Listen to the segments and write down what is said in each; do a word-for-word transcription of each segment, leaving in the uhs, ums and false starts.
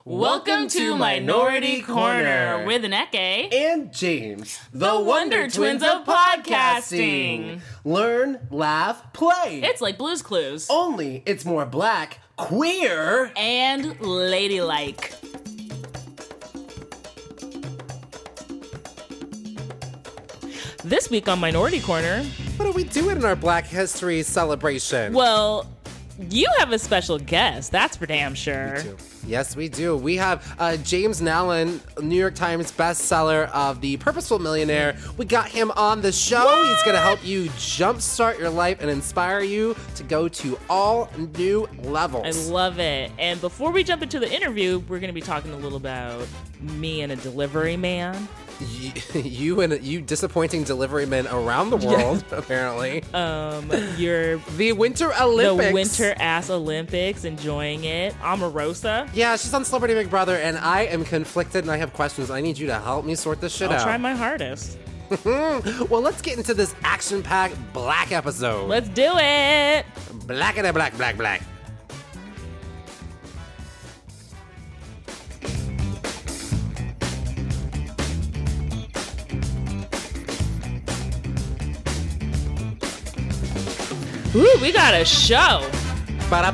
Welcome to Minority Corner with Aneke and James, the, the Wonder Twins of podcasting. Learn, laugh, play. It's like Blue's Clues. Only it's more black, queer, and ladylike. This week on Minority Corner, what are we doing in our Black History celebration? Well, you have a special guest, that's for damn sure. We do. Yes, we do. We have uh, James Nallen, New York Times bestseller of The Purposeful Millionaire. We got him on the show. What? He's going to help you jumpstart your life and inspire you to go to all new levels. I love it. And before we jump into the interview, we're going to be talking a little about me and a delivery man. You, you and you disappointing delivery men around the world, yeah. apparently. Um, you're the Winter Olympics, the Winter Ass Olympics, enjoying it. Omarosa. Yeah, she's on Celebrity Big Brother, and I am conflicted, and I have questions. I need you to help me sort this shit I'll out. I'll try my hardest. Well, let's get into this action-packed black episode. Let's do it. Blackity black, black, black. Ooh, we got a show. Is that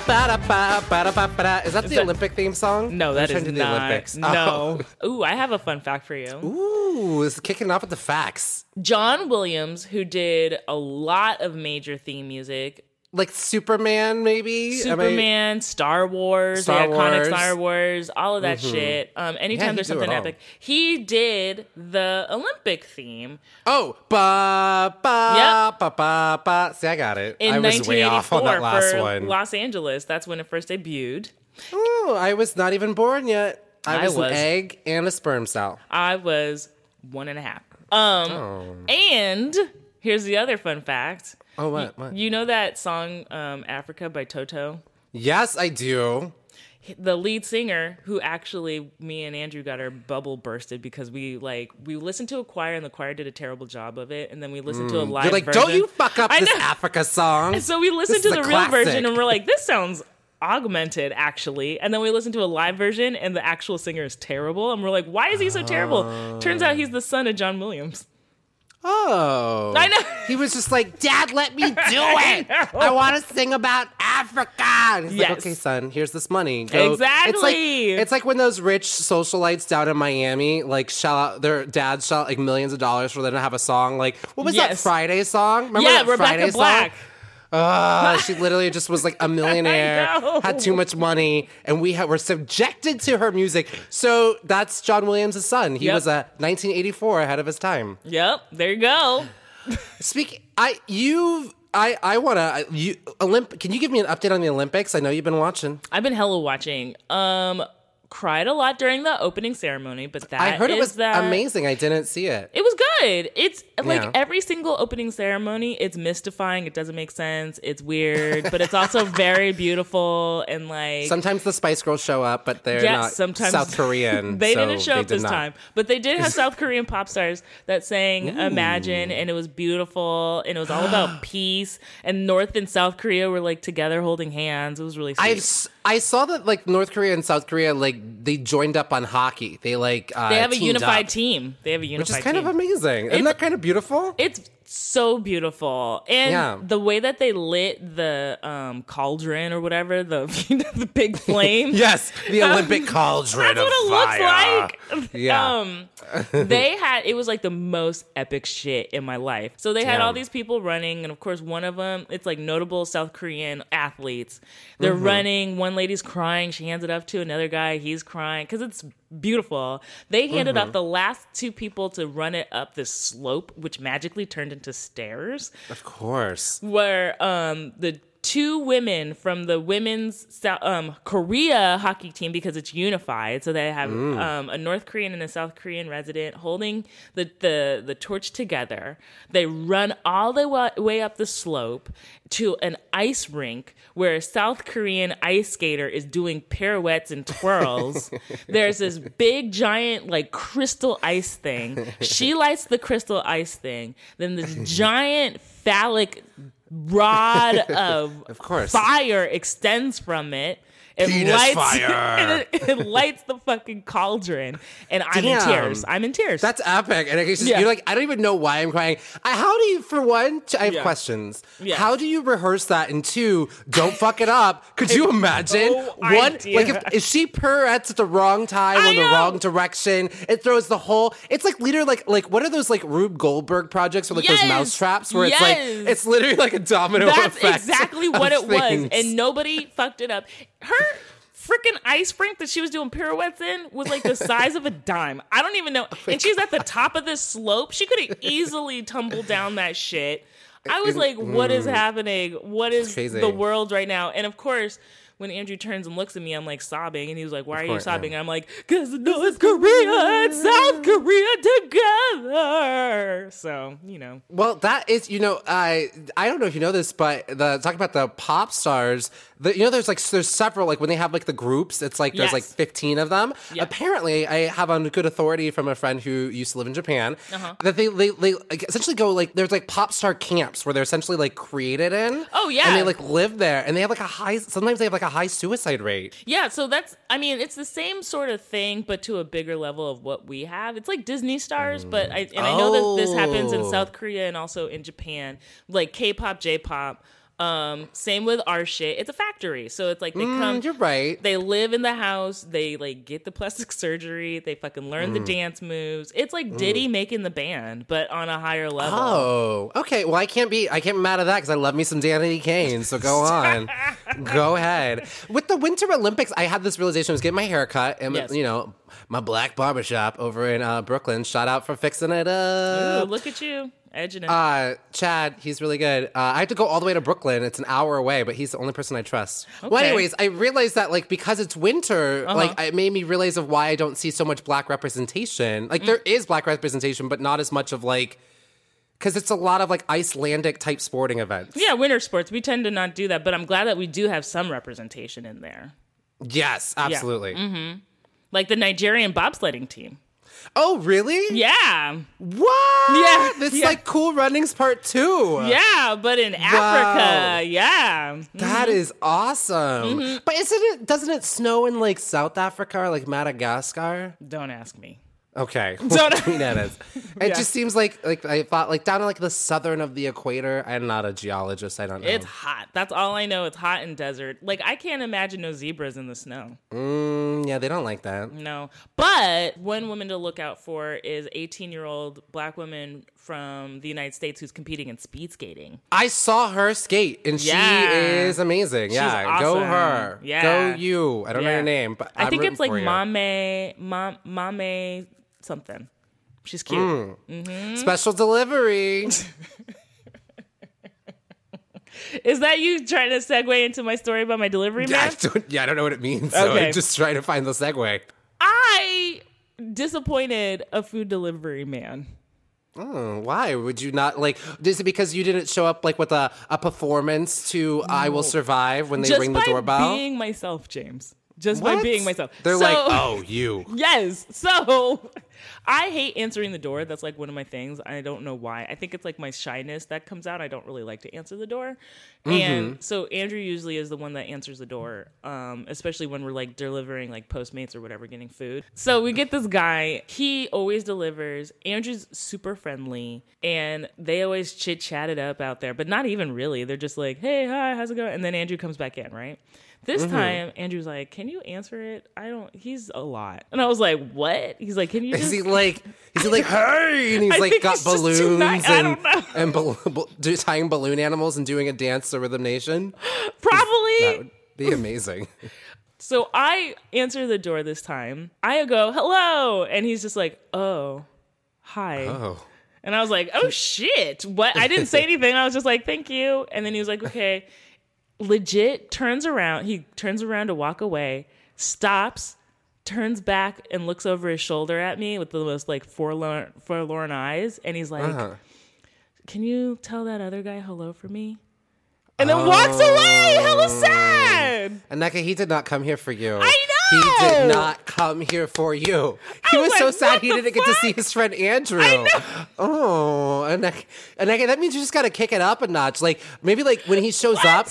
the that, Olympic theme song? No, that is the not. Olympics. No. Oh. Ooh, I have a fun fact for you. Ooh, it's kicking off with the facts. John Williams, who did a lot of major theme music. Like Superman, maybe? Superman, I... Star Wars, Star the Wars. iconic Star Wars, all of that mm-hmm. shit. Um, anytime yeah, there's something epic. He did the Olympic theme. Oh, ba, ba, yep. ba, ba, ba. See, I got it. In I was way off on that last for one. Los Angeles, that's when it first debuted. Oh, I was not even born yet. I, I was, was an egg and a sperm cell. I was one and a half. Um, oh. And here's the other fun fact. Oh, what? What? You know that song, um, Africa by Toto? Yes, I do. The lead singer, who actually, me and Andrew got our bubble bursted because we, like, we listened to a choir and the choir did a terrible job of it. And then we listened mm. to a live You're like, version. don't you fuck up I this know. Africa song. And so we listened this to the real classic. version and we're like, this sounds augmented, actually. And then we listened to a live version and the actual singer is terrible. And we're like, why is he so terrible? Uh. Turns out he's the son of John Williams. Oh. I know. He was just like, Dad, let me do it. I, I want to sing about Africa. And he's yes. like, okay, son, here's this money. Go. Exactly. It's like, it's like when those rich socialites down in Miami, like, shell out, their dads shell out, like, millions of dollars for them to have a song. Like, what was yes. that Friday song? Remember yeah, that Rebecca Friday Black. song? Uh, she literally just was like a millionaire, had too much money, and we ha- were subjected to her music. So that's John Williams' son. He yep. was a nineteen eighty-four ahead of his time. Yep, there you go. Speak, I you I I wanna you Olymp. Can you give me an update on the Olympics? I know you've been watching. I've been hella watching. Um, cried a lot during the opening ceremony, but that I heard it was that, amazing. I didn't see it. It was good. It's like Yeah. every single opening ceremony, it's mystifying. It doesn't make sense. It's weird, but it's also very beautiful and like. Sometimes the Spice Girls show up, but they're yes, not sometimes South Korean. They so didn't show they up did this not. time, but they did have South Korean pop stars that sang Ooh. Imagine, and it was beautiful, and it was all about peace. And North and South Korea were like together holding hands. It was really sweet. I've I saw that like North Korea and South Korea like they joined up on hockey. They like uh, they have a unified up, team. They have a unified which is kind team. of amazing. Isn't It's- that kind of beautiful? It's so beautiful, and Yeah. the way that they lit the um, cauldron or whatever, the the big flame. Yes, the Olympic cauldron. That's what it fire. looks like. Yeah. Um, they had it was like the most epic shit in my life. So they had Damn. all these people running, and of course, one of them, it's like notable South Korean athletes. They're Mm-hmm. running. One lady's crying. She hands it up to another guy. He's crying because it's beautiful. They handed Mm-hmm. up the last two people to run it up this slope, which magically turned into stairs. Of course. Where um, the two women from the women's South, um, Korea hockey team, because it's unified, so they have Mm. um, a North Korean and a South Korean resident holding the, the, the torch together. They run all the wa- way up the slope to an ice rink where a South Korean ice skater is doing pirouettes and twirls. There's this big, giant, like, crystal ice thing. She lights the crystal ice thing. Then this giant phallic rod of, of course. fire extends from it. It Penis lights fire. it, it lights the fucking cauldron, and I'm Damn. in tears. I'm in tears. That's epic. And it's just, Yeah. you're like, I don't even know why I'm crying. I, how do you, for one, I have Yeah. questions. Yeah. How do you rehearse that? And two, don't fuck it up. Could you imagine? no One, idea. like, if, if she pirouettes at the wrong time I or the know. wrong direction, it throws the whole, it's like literally like, like what are those like Rube Goldberg projects or like Yes. those mouse traps where it's Yes. like, it's literally like a domino That's effect. exactly of what it was, things. and nobody fucked it up. Her freaking ice rink that she was doing pirouettes in was like the size of a dime. I don't even know. And she's at the top of this slope. She could have easily tumbled down that shit. I was like, what is happening? What is crazy. the world right now? And of course, when Andrew turns and looks at me, I'm like sobbing. And he was like, why are you course, sobbing? yeah. And I'm like, because North Korea and South Korea together. So, you know. Well, that is, you know, I I don't know if you know this, but the talking about the pop stars, the, you know, there's like there's several, like when they have like the groups, it's like there's Yes. like fifteen of them. Yep. Apparently, I have on good authority from a friend who used to live in Japan Uh-huh. that they, they they like, essentially go like there's like pop star camps where they're essentially like created in. Oh, yeah. and they like live there, and they have like a high. Sometimes they have like a high suicide rate. Yeah, so that's, I mean, it's the same sort of thing, but to a bigger level of what we have. It's like Disney stars, but I, and I know that this happens in Oh. South Korea and also in Japan, like K-pop, J-pop. Um, same with our shit. It's a factory, so it's like they come. Mm, you're right. They live in the house. They like get the plastic surgery. They fucking learn Mm. the dance moves. It's like Diddy making the band, but on a higher level. Oh, okay. Well, I can't be I can't be mad at that because I love me some Danity Kane. So go on, go ahead. With the Winter Olympics, I had this realization. I was getting my hair cut, and Yes. you know, my black barbershop over in uh, Brooklyn. Shout out for fixing it Ooh, up. look at you, edging it. Uh, Chad, he's really good. Uh, I had to go all the way to Brooklyn. It's an hour away, but he's the only person I trust. Well, Okay. anyways, I realized that like because it's winter, Uh-huh. like it made me realize of why I don't see so much black representation. Like Mm. there is black representation, but not as much of like because it's a lot of like Icelandic type sporting events. Yeah, winter sports. We tend to not do that, but I'm glad that we do have some representation in there. Yes, absolutely. Like the Nigerian bobsledding team. Oh, really? Yeah. What? Yeah, It's yeah. like Cool Runnings Part Two. Yeah, but in Africa. Yeah. That is awesome. Mm-hmm. But isn't it? Doesn't it snow in like South Africa or like Madagascar? Don't ask me. Okay, Don't- between that is. It Yeah. just seems like like I thought like down to like the southern of the equator. I'm not a geologist. I don't know. It's hot. That's all I know. It's hot and desert. Like, I can't imagine no zebras in the snow. Mm, yeah, they don't like that. No. But one woman to look out for is eighteen-year-old black woman from the United States who's competing in speed skating. I saw her skate, and Yeah. she is amazing. She's yeah, go awesome. her. Yeah. Go you. I don't know Yeah. your name, but I I'm think rooting it's like for you. Mame, Mame, Mame something. She's cute. Mm. Special delivery. Is that you trying to segue into my story about my delivery yeah, I man? don't, yeah, I don't know what it means. So Okay. I'm just trying to find the segue. I disappointed a food delivery man. Oh, why would you not like? Is it because you didn't show up like with a, a performance to "I Will Survive" when they Just ring the by doorbell? being myself, James. Just What? by being myself. They're So- like, "Oh, you." Yes. So I hate answering the door. That's like one of my things. I don't know why. I think it's like my shyness that comes out. I don't really like to answer the door. And so Andrew usually is the one that answers the door, um, especially when we're like delivering like Postmates or whatever, getting food. So we get this guy. He always delivers. Andrew's super friendly and they always chit chat it up out there, but not even really. They're just like, hey, hi, how's it going? And then Andrew comes back in, right? This time, Andrew's like, can you answer it? I don't, he's a lot. And I was like, what? He's like, can you just. Is he like? Is he like, hey? And he's I like think got he's just too balloons nice. I and don't know. and bal- bal- do- tying balloon animals and doing a dance to Rhythm Nation. Probably. That would be amazing. So I answer the door this time. I go, hello. And he's just like, oh, hi. Oh. And I was like, oh, shit. What? I didn't say anything. I was just like, thank you. And then he was like, okay. Legit turns around. He turns around to walk away, stops, turns back and looks over his shoulder at me with the most like forlorn, forlorn eyes. And he's like, Uh-huh. can you tell that other guy hello for me? And then walks away. Hella sad. And Neka, he did not come here for you. I He know! did not come here for you. He I was was so like, sad what he the didn't get to fuck? see his friend Andrew. Oh, and Neka, and Neka, that means you just got to kick it up a notch. Like maybe like when he shows What? up,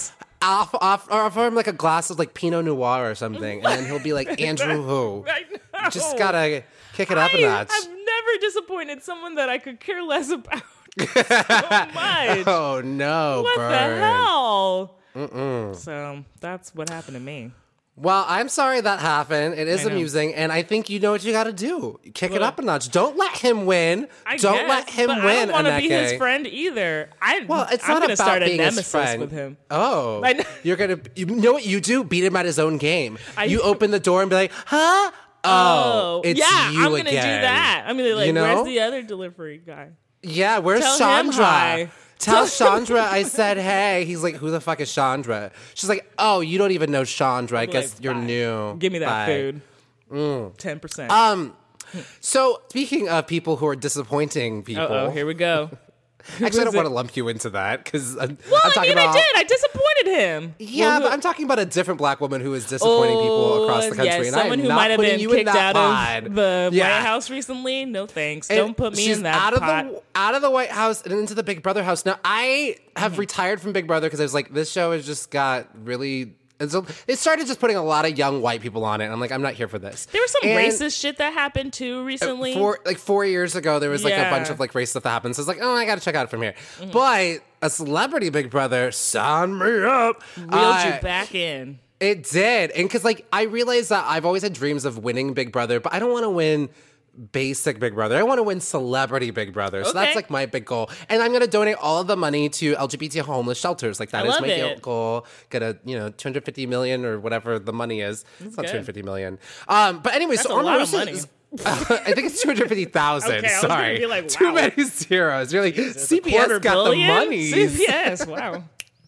off, off, or offer him like a glass of like Pinot Noir or something, and then he'll be like, Andrew who? I know. You just gotta kick it up a notch. I've never disappointed someone that I could care less about so much. Oh no, What burn. the hell? Mm-mm. So that's what happened to me. Well, I'm sorry that happened. It is I know. amusing, and I think you know what you got to do. Kick it Well, up a notch. Don't let him win. I don't guess, let him but win. I don't want to be Aneke. his friend either. I, Well, it's I'm not gonna about start a being his nemesis friend. with him. Oh, I know. you're gonna. You know what you do? Beat him at his own game. I- you open the door and be like, "Huh? Oh, it's yeah, you I'm gonna again." do that. I'm gonna be like, You know? where's the other delivery guy? Yeah, where's Tell him Chandra? hi. Tell Chandra I said hey. He's like, who the fuck is Chandra? She's like, oh, you don't even know Chandra. I be guess like, you're bye. new. Give me that Bye. food. Ten percent. Um, so speaking of people who are disappointing people, Oh, here we go. actually, I was don't it? want to lump you into that because I'm, Well, I'm I talking mean, about. I did. I disappointed him. Yeah, Well, who- but I'm talking about a different black woman who is disappointing people across the country. Yes, and someone I'm who not might have putting been you in kicked that out pod. of the Yeah. White House recently. No thanks. And Don't put me she's in that out of pot. the out of the White House and into the Big Brother house. Now I have Mm-hmm. retired from Big Brother because I was like, this show has just got really. And so it started just putting a lot of young white people on it. And I'm like, I'm not here for this. There was some And racist shit that happened too recently. Four, like four years ago, there was like a Yeah. bunch of like race stuff that happened. So it's like, oh, I got to check out it from here. But a celebrity Big Brother, sign me up. Reeled Uh, you back in. It did. And because, like, I realized that I've always had dreams of winning Big Brother, but I don't want to win basic Big Brother. I want to win celebrity Big Brother. So Okay. that's, like, my big goal. And I'm going to donate all of the money to L G B T homeless shelters. Like, that I is love my it. goal. Get a, you know, two hundred fifty million or whatever the money is. It's not good. two hundred fifty million. Um, but anyway, That's so a lot of Omarosa money. is- I think it's two hundred fifty thousand. Okay, I was gonna Sorry. be like, Too wow. many zeros. You're like, C B S Quarter got billion? the money. C B S, wow.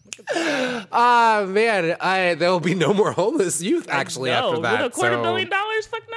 Ah, man, I, there will be no more homeless youth actually no, after that. with a quarter so. billion dollars? Fuck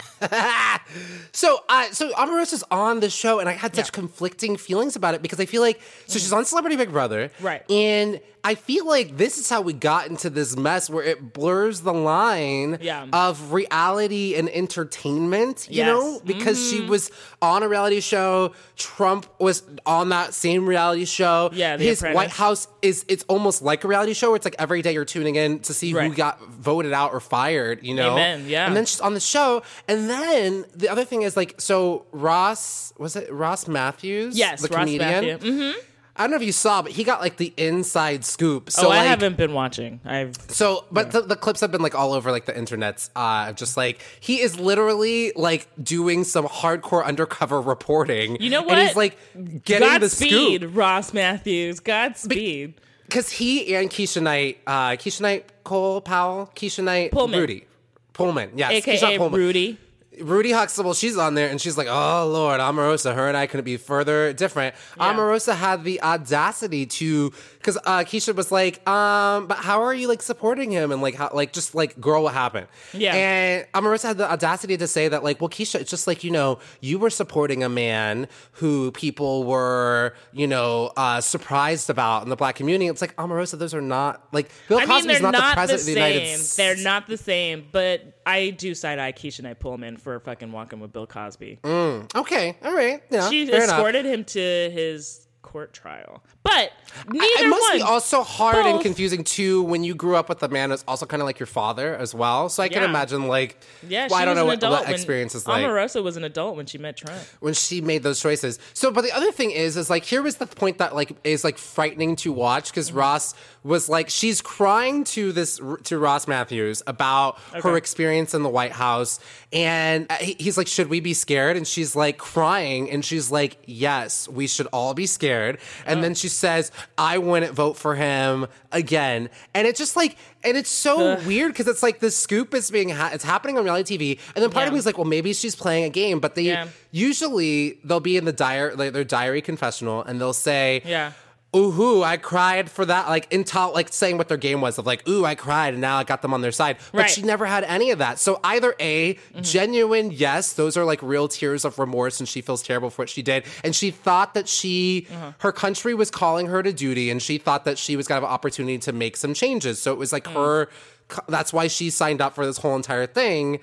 no. So, uh, so Omarosa's on the show, and I had such Yeah. conflicting feelings about it because I feel like, so she's on Celebrity Big Brother, Right. And I feel like this is how we got into this mess where it blurs the line Yeah. of reality and entertainment, you Yes. know, because she was on a reality show. Trump was on that same reality show. Yeah, The his Apprentice. White House is it's almost like a reality show where it's like every day you're tuning in to see who Right. got voted out or fired, you know? Amen, yeah. And then she's on the show. And then the other thing is like, so Ross, was it Ross Matthews? Yes, the Ross comedian. Matthew. Mm-hmm. I don't know if you saw, but he got like the inside scoop. So oh, like, I haven't been watching. I've So, but the, the clips have been like all over like the internets. Uh, just like he is literally like doing some hardcore undercover reporting. You know And he's what? like getting the Godspeed, scoop Ross Matthews. Godspeed. because he and Keisha Knight, uh, Keisha Knight, Cole Powell, Keisha Knight, Pullman. Rudy Pullman, yes, A K Keisha A Pullman. Rudy. Rudy Huxtable, she's on there and she's like, oh Lord, Omarosa, her and I couldn't be further different. Yeah. Omarosa had the audacity to, because uh, Keisha was like, um, but how are you like supporting him? And like, how, like, just like, girl, what happened? Yeah. And Omarosa had the audacity to say that, like, well, Keisha, it's just like, you know, you were supporting a man who people were, you know, uh, surprised about in the black community. It's like, Omarosa, those are not, like, Bill I Cosby's mean, they're not, not, the president the of the United same. States. They're not the same, but I do side eye Keisha Knight Pullman for fucking walking with Bill Cosby. Okay, all right. Yeah, She fair enough. escorted him to his court trial. But neither It must one. be also hard and Both. confusing too when you grew up with a man who's also kind of like your father as well. So I can Yeah. imagine like, yeah, well, she I don't was know an what adult that when- experience is like Omarosa was an adult when she met Trump. when she made those choices. So, but the other thing is, is like here was the point that like is like frightening to watch because Mm-hmm. Ross was like she's crying to this to Ross Matthews about her Okay. experience in the White House, and he- he's like, "Should we be scared?" And she's like crying, and she's like, "Yes, we should all be scared." And Oh. then she says, "I wouldn't vote for him again," and it's just like. And it's so Ugh. weird because it's like the scoop is being ha- it's happening on reality T V, and then part of Yeah. me is like, well, maybe she's playing a game. But they Yeah. usually they'll be in the diary, like their diary confessional, and they'll say, Yeah. "Ooh, I cried for that," like in top, like saying what their game was of like, "Ooh, I cried, and now I got them on their side." But Right. she never had any of that. So either a genuine yes, those are like real tears of remorse, and she feels terrible for what she did, and she thought that she her country was calling her to duty, and she thought that she was gonna have an opportunity to make some changes. So it was like her. That's why she signed up for this whole entire thing.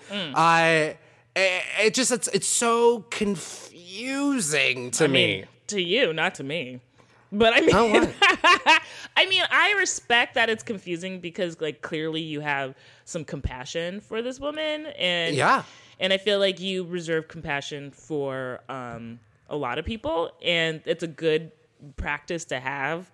I. It, it just it's it's so confusing to I me. mean, to you, not to me. But I mean, Oh, what? I mean, I respect that it's confusing because, like, clearly you have some compassion for this woman, and Yeah. and I feel like you reserve compassion for um, a lot of people, and it's a good practice to have.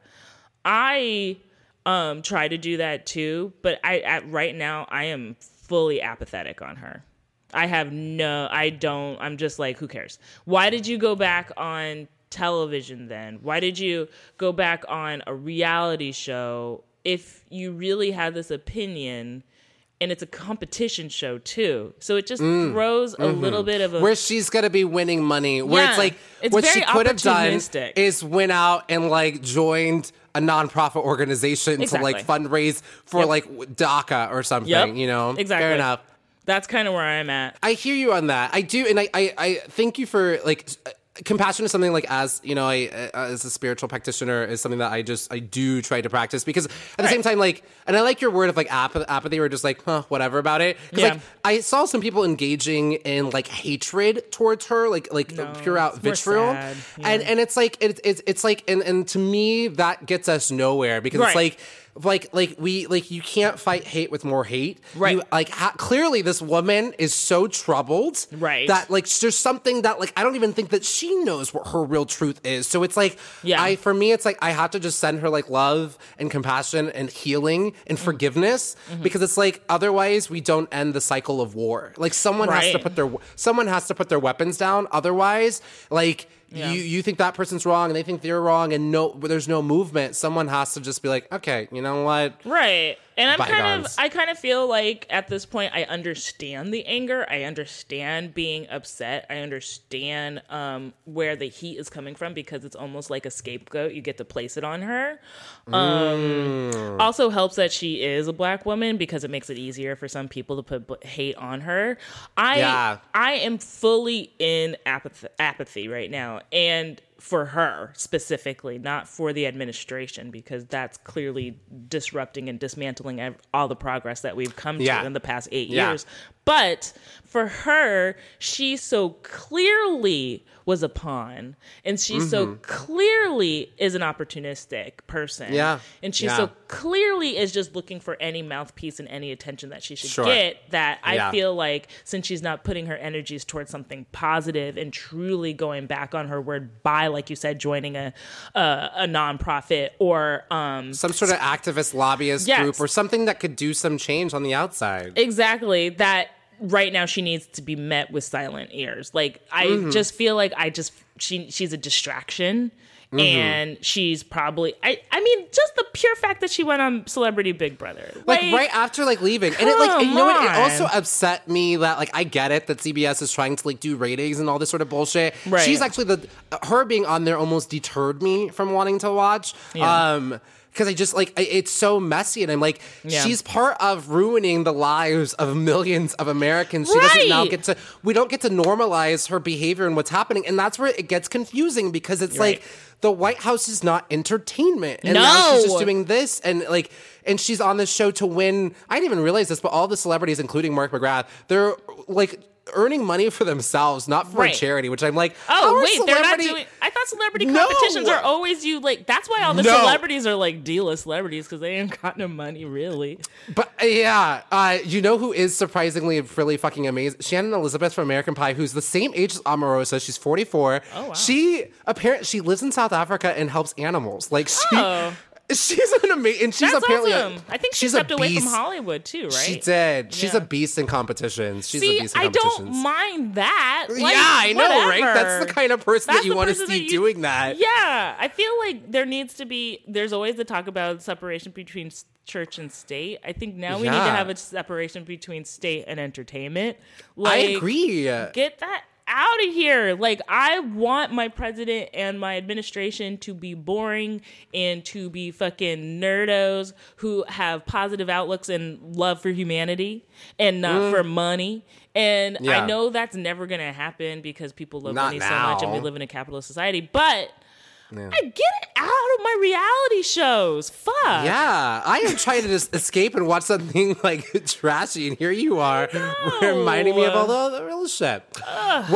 I um, try to do that too, but I at right now I am fully apathetic on her. I have no, I don't. I'm just like, who cares? Why did you go back on television then? Why did you go back on a reality show if you really had this opinion? And it's a competition show too, so it just Mm. throws a Mm-hmm. little bit of a where she's gonna be winning money. Where Yeah. it's like It's what very she could have done opportunistic. is went out and like joined a nonprofit organization Exactly. to like fundraise for Yep. like DACA or something. Yep. You know, Exactly. Fair enough. That's kind of where I'm at. I hear you on that. I do, and I, I, I thank you for like uh, compassion is something like as you know, I uh, as a spiritual practitioner is something that I just I do try to practice because at the Right. same time, like, and I like your word of like ap- apathy, or just like huh, whatever about it. Because Yeah. like I saw some people engaging in like hatred towards her, like like No, pure out it's more vitriol, sad. Yeah. and and it's like it, it's it's like and and to me that gets us nowhere because Right. it's like. Like, like we, like you can't fight hate with more hate. Right. You, like, ha- clearly this woman is so troubled. Right. That like, there's something that like I don't even think that she knows what her real truth is. So it's like, Yeah. I for me, it's like I have to just send her like love and compassion and healing and Mm-hmm. forgiveness because it's like otherwise we don't end the cycle of war. Like someone has to Right. put their someone has to put their weapons down. Otherwise, like. Yeah. You you think that person's wrong and they think they're wrong and no there's no movement. Someone has to just be like, okay, you know what? Right. And I'm kind of, Bygones. I kind of feel like at this point, I understand the anger. I understand being upset. I understand um, where the heat is coming from because it's almost like a scapegoat. You get to place it on her. Um, Mm. Also helps that she is a black woman because it makes it easier for some people to put b- hate on her. I, Yeah. I am fully in apathy, apathy right now. And for her specifically, not for the administration, because that's clearly disrupting and dismantling ev- all the progress that we've come Yeah. to in the past eight Yeah. years. But for her, she so clearly was a pawn, and she so clearly is an opportunistic person. Yeah. And she Yeah. so clearly is just looking for any mouthpiece and any attention that she should Sure. get, that I Yeah. feel like since she's not putting her energies towards something positive and truly going back on her word by, like you said, joining a a, a nonprofit or um Some sort of activist lobbyist Yes. group or something that could do some change on the outside. exactly that right now she needs to be met with silent ears. Like I Mm-hmm. just feel like I just she she's a distraction. Mm-hmm. And she's probably I I mean just the pure fact that she went on Celebrity Big Brother. Like, right after like leaving, and it like come you know what? It on. also upset me that like I get it that C B S is trying to like do ratings and all this sort of bullshit. Right. She's actually the her being on there almost deterred me from wanting to watch. Yeah. Um, because I just like I- it's so messy, and I'm like, Yeah. she's part of ruining the lives of millions of Americans. She doesn't now Right. get to. We don't get to normalize her behavior and what's happening, and that's where it gets confusing because it's You're like. right. The White House is not entertainment. And now she's just No. doing this and like and she's on this show to win. I didn't even realize this, but all the celebrities, including Mark McGrath, they're like earning money for themselves, not for Right. a charity, which I'm like, Oh how are wait, they're not celebrity- doing. I thought celebrity No. competitions are always you like. That's why all the No. celebrities are like D-list celebrities because they ain't got no money really. But uh, yeah, uh, you know who is surprisingly really fucking amazing? Shannon Elizabeth from American Pie, who's the same age as Omarosa. She's forty-four. Oh, wow. She apparently she lives in South Africa and helps animals. Like she, Oh. she's an amazing. And she's That's apparently a- awesome. I think she she's a stepped away from beast. Hollywood too, right? She did. She's Yeah. a beast in competitions. She's See, a beast in I competitions. don't mind that. Like, yeah, I know, right? whatever. That's the kind of person That's that you the want to person see that you- doing that. Yeah, I feel like there needs to be. There's always the talk about separation between s- church and state. I think now we need to Yeah. have a separation between state and entertainment. I Like, agree. Get that out of here. Like, I want my president and my administration to be boring and to be fucking nerdos who have positive outlooks and love for humanity and not for money. And Yeah. I know that's never going to happen because people love Not money so much and we now. live in a capitalist society. But Yeah. I get it out of my reality shows. Fuck. Yeah, I am trying to just escape and watch something like trashy, and here you are reminding me of all the, the real shit. Well,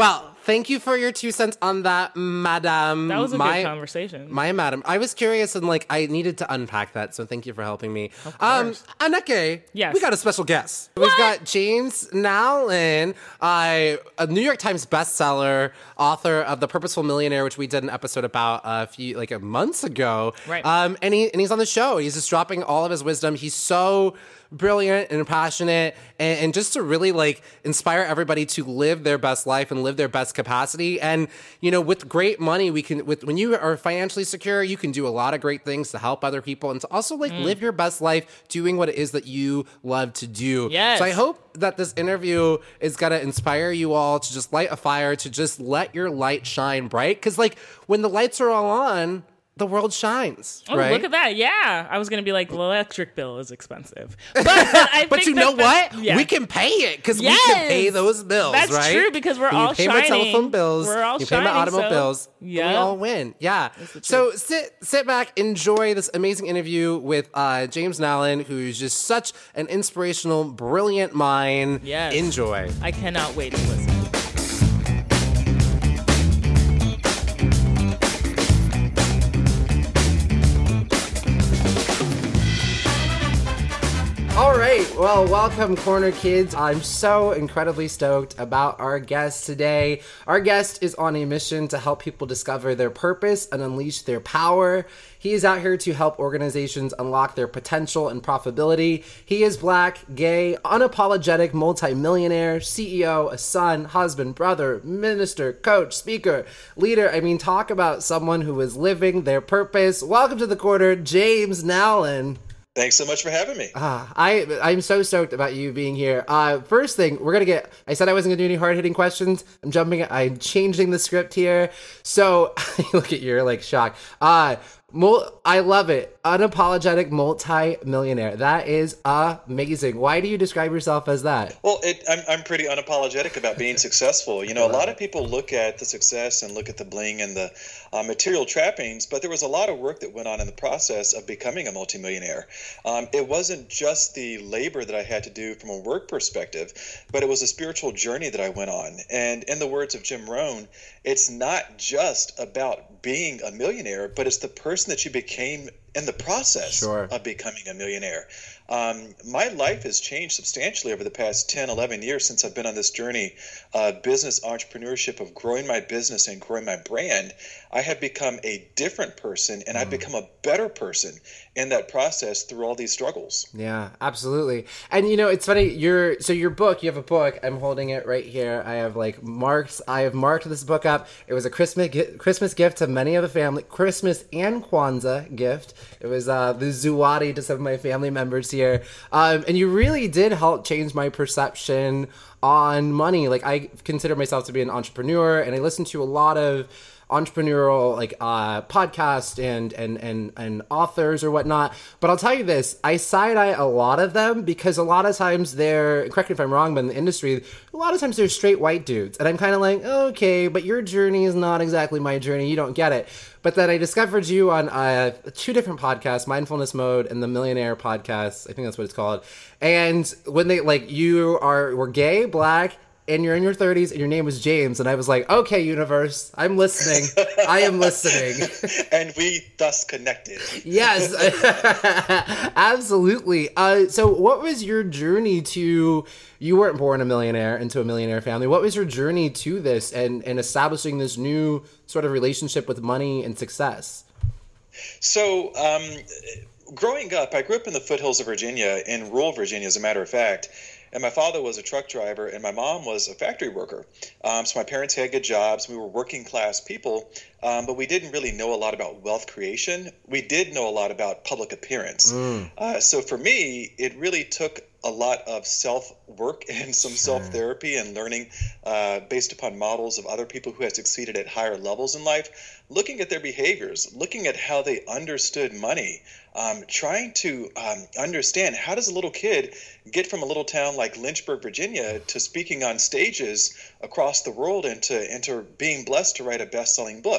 thank you for your two cents on that, madam. That was a my, good conversation. My madam. I was curious and like I needed to unpack that, so thank you for helping me. Of Um, course. Aneke, Yes. we got a special guest. What? We've got James Nowlin, uh, a New York Times bestseller, author of The Purposeful Millionaire, which we did an episode about a few like a months ago. Right. Um, and he and he's on the show. He's just dropping all of his wisdom. He's so brilliant and passionate, and, and just to really like inspire everybody to live their best life and live their best capacity. And you know, with great money, we can with when you are financially secure, you can do a lot of great things to help other people and to also like Mm. live your best life doing what it is that you love to do. Yes. So I hope that this interview is gonna inspire you all to just light a fire, to just let your light shine bright. Because like when the lights are all on, the world shines. Oh, right? look at that. Yeah. I was going to be like, the electric bill is expensive. But, I But think you that know that- what? Yeah. We can pay it because Yes. we can pay those bills, That's right? true, because we're you all pay my shining. telephone bills. We're all you pay my shining, automobile so- bills. Yeah. We all win. Yeah. So sit sit back, enjoy this amazing interview with uh, James Nowlin, who's just such an inspirational, brilliant mind. Yes. Enjoy. I cannot wait to listen. All right, well, welcome, Corner Kids. I'm so incredibly stoked about our guest today. Our guest is on a mission to help people discover their purpose and unleash their power. He is out here to help organizations unlock their potential and profitability. He is Black, gay, unapologetic, multimillionaire, C E O, a son, husband, brother, minister, coach, speaker, leader. I mean, talk about someone who is living their purpose. Welcome to the Corner, James Nowlin. Thanks so much for having me. Ah, I, I'm so stoked about you being here. Uh, first thing, we're going to get, I said I wasn't going to do any hard-hitting questions. I'm jumping, I'm changing the script here. So, look at your, like, shock. Uh, mul- I love it. Unapologetic multi-millionaire. That is amazing. Why do you describe yourself as that? Well, it, I'm, I'm pretty unapologetic about being successful. You know, a lot of people look at the success and look at the bling and the uh, material trappings, but there was a lot of work that went on in the process of becoming a multimillionaire. Um, it wasn't just the labor that I had to do from a work perspective, but it was a spiritual journey that I went on. And in the words of Jim Rohn, it's not just about being a millionaire, but it's the person that you became in the process Sure. of becoming a millionaire. Um, my life has changed substantially over the past ten, eleven years since I've been on this journey, uh, business entrepreneurship of growing my business and growing my brand. I have become a different person, and mm. I've become a better person in that process through all these struggles. Yeah, absolutely. And you know, it's funny, your so your book, you have a book, I'm holding it right here. I have like marks, I have marked this book up. It was a Christmas Christmas gift to many of the family, Christmas and Kwanzaa gift. It was uh, the Zawadi to some of my family members here. Um, and you really did help change my perception on money. Like, I consider myself to be an entrepreneur, and I listen to a lot of entrepreneurial like uh podcasts and and and and authors or whatnot. But I'll tell you this, I side eye a lot of them because a lot of times they're, correct me if I'm wrong, but in the industry, a lot of times they're straight white dudes. And I'm kind of like, okay, but your journey is not exactly my journey. You don't get it. But then I discovered you on uh, two different podcasts, Mindfulness Mode and the Millionaire Podcast. I think that's what it's called. And when they like, you are were gay, Black, and you're in your thirties, and your name was James, and I was like, okay, universe, I'm listening. I am listening. And we thus connected. Yes, absolutely. Uh, so what was your journey to, you weren't born a millionaire into a millionaire family. What was your journey to this and, and establishing this new sort of relationship with money and success? So, um, growing up, I grew up in the foothills of Virginia, in rural Virginia, as a matter of fact. And my father was a truck driver, and my mom was a factory worker. Um, so my parents had good jobs. We were working class people, um, but we didn't really know a lot about wealth creation. We did know a lot about public appearance. Mm. Uh, so for me, it really took a lot of self-work and some sure. self-therapy and learning uh, based upon models of other people who had succeeded at higher levels in life, looking at their behaviors, looking at how they understood money, um, trying to um, understand how does a little kid get from a little town like Lynchburg, Virginia, to speaking on stages across the world and to, and to being blessed to write a best-selling book.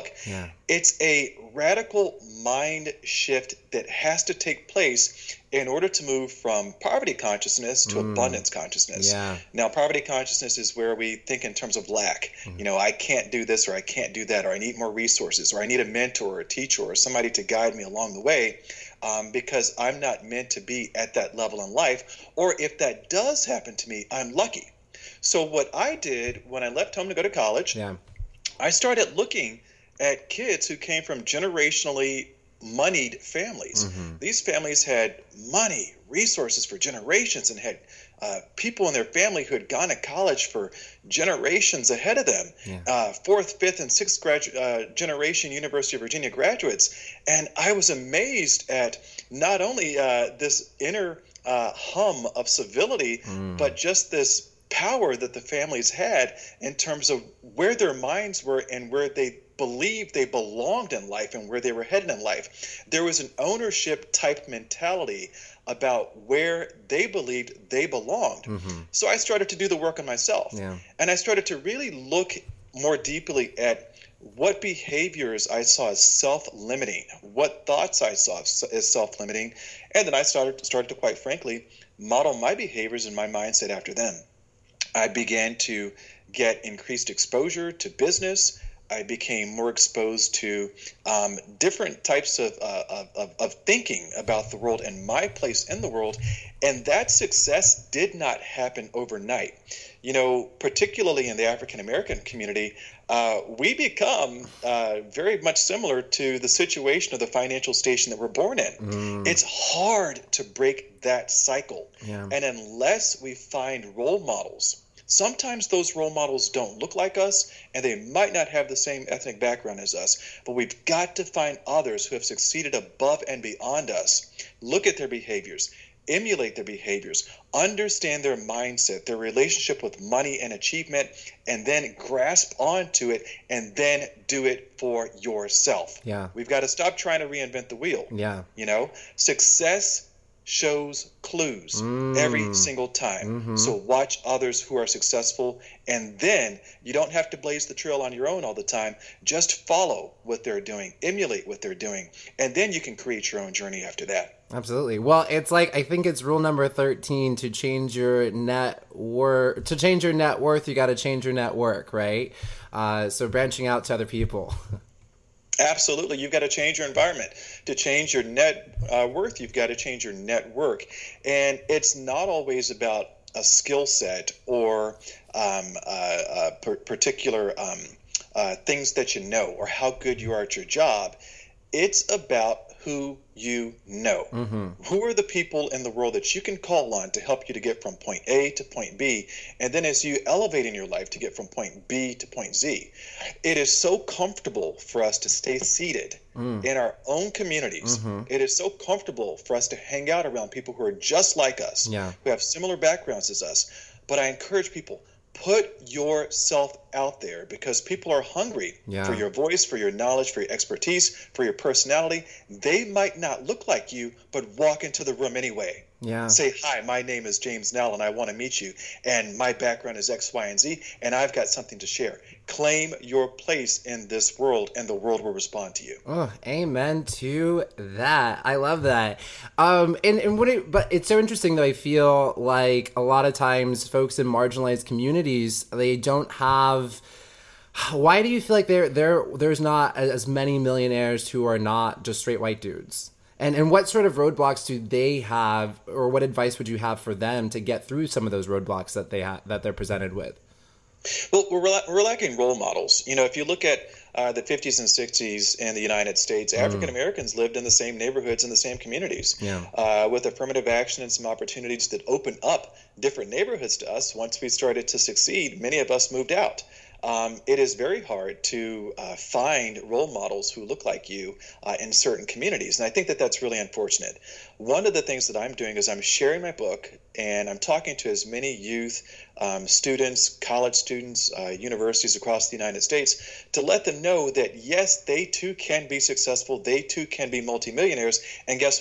book. Yeah. It's a radical mind shift that has to take place in order to move from poverty consciousness to mm. abundance consciousness. Yeah. Now, poverty consciousness is where we think in terms of lack. Mm. You know, I can't do this, or I can't do that, or I need more resources, or I need a mentor or a teacher or somebody to guide me along the way, um, because I'm not meant to be at that level in life. Or if that does happen to me, I'm lucky. So what I did when I left home to go to college, yeah. I started looking at kids who came from generationally moneyed families. Mm-hmm. These families had money, resources for generations, and had uh, people in their family who had gone to college for generations ahead of them. Yeah. Uh, fourth, fifth, and sixth gradu- uh, generation University of Virginia graduates. And I was amazed at not only uh, this inner uh, hum of civility, mm. but just this power that the families had in terms of where their minds were and where they believed they belonged in life and where they were headed in life. There was an ownership type mentality about where they believed they belonged. Mm-hmm. So I started to do the work on myself. Yeah. And I started to really look more deeply at what behaviors I saw as self-limiting, what thoughts I saw as self-limiting, and then I started, started to, quite frankly, model my behaviors and my mindset after them. I began to get increased exposure to business. I became more exposed to um, different types of, uh, of, of thinking about the world and my place in the world. And that success did not happen overnight. You know, particularly in the African-American community, uh, we become uh, very much similar to the situation of the financial station that we're born in. Mm. It's hard to break that cycle. Yeah. And unless we find role models, sometimes those role models don't look like us, and they might not have the same ethnic background as us, but we've got to find others who have succeeded above and beyond us, look at their behaviors, emulate their behaviors, understand their mindset, their relationship with money and achievement, and then grasp onto it and then do it for yourself. Yeah. We've got to stop trying to reinvent the wheel. Yeah. You know, success shows clues mm. every single time. Mm-hmm. So watch others who are successful, and then you don't have to blaze the trail on your own all the time. Just follow what they're doing, emulate what they're doing, and then you can create your own journey after that. Absolutely. Well, it's like, I think it's rule number thirteen, to change your net worth, to change your net worth, you got to change your network, right? Uh, so branching out to other people. Absolutely. You've got to change your environment. To change your net uh, worth, you've got to change your network. And it's not always about a skill set or um, uh, uh, per- particular um, uh, things that you know or how good you are at your job. It's about who you know. Mm-hmm. Who are the people in the world that you can call on to help you to get from point A to point B, and then as you elevate in your life to get from point B to point Z. It is so comfortable for us to stay seated mm. in our own communities. Mm-hmm. It is so comfortable for us to hang out around people who are just like us, yeah. who have similar backgrounds as us. But I encourage people, put yourself out there, because people are hungry yeah. for your voice, for your knowledge, for your expertise, for your personality. They might not look like you, but walk into the room anyway. Yeah. Say, hi, my name is James Nell, and I want to meet you. And my background is X, Y, and Z, and I've got something to share. Claim your place in this world, and the world will respond to you. Oh, amen to that. I love that. Um, and and what it, but it's so interesting that I feel like a lot of times folks in marginalized communities, they don't have. Why do you feel like there there there's not as many millionaires who are not just straight white dudes? And and what sort of roadblocks do they have, or what advice would you have for them to get through some of those roadblocks that they ha- that they're presented with? Well, we're, we're lacking role models. You know, if you look at uh, the fifties and sixties in the United States, mm. African Americans lived in the same neighborhoods and the same communities. Yeah. Uh, with affirmative action and some opportunities that opened up different neighborhoods to us, once we started to succeed, many of us moved out. Um, it is very hard to uh, find role models who look like you uh, in certain communities. And I think that that's really unfortunate. One of the things that I'm doing is I'm sharing my book, and I'm talking to as many youth, um, students, college students, uh, universities across the United States to let them know that, yes, they too can be successful. They too can be multimillionaires. And guess what?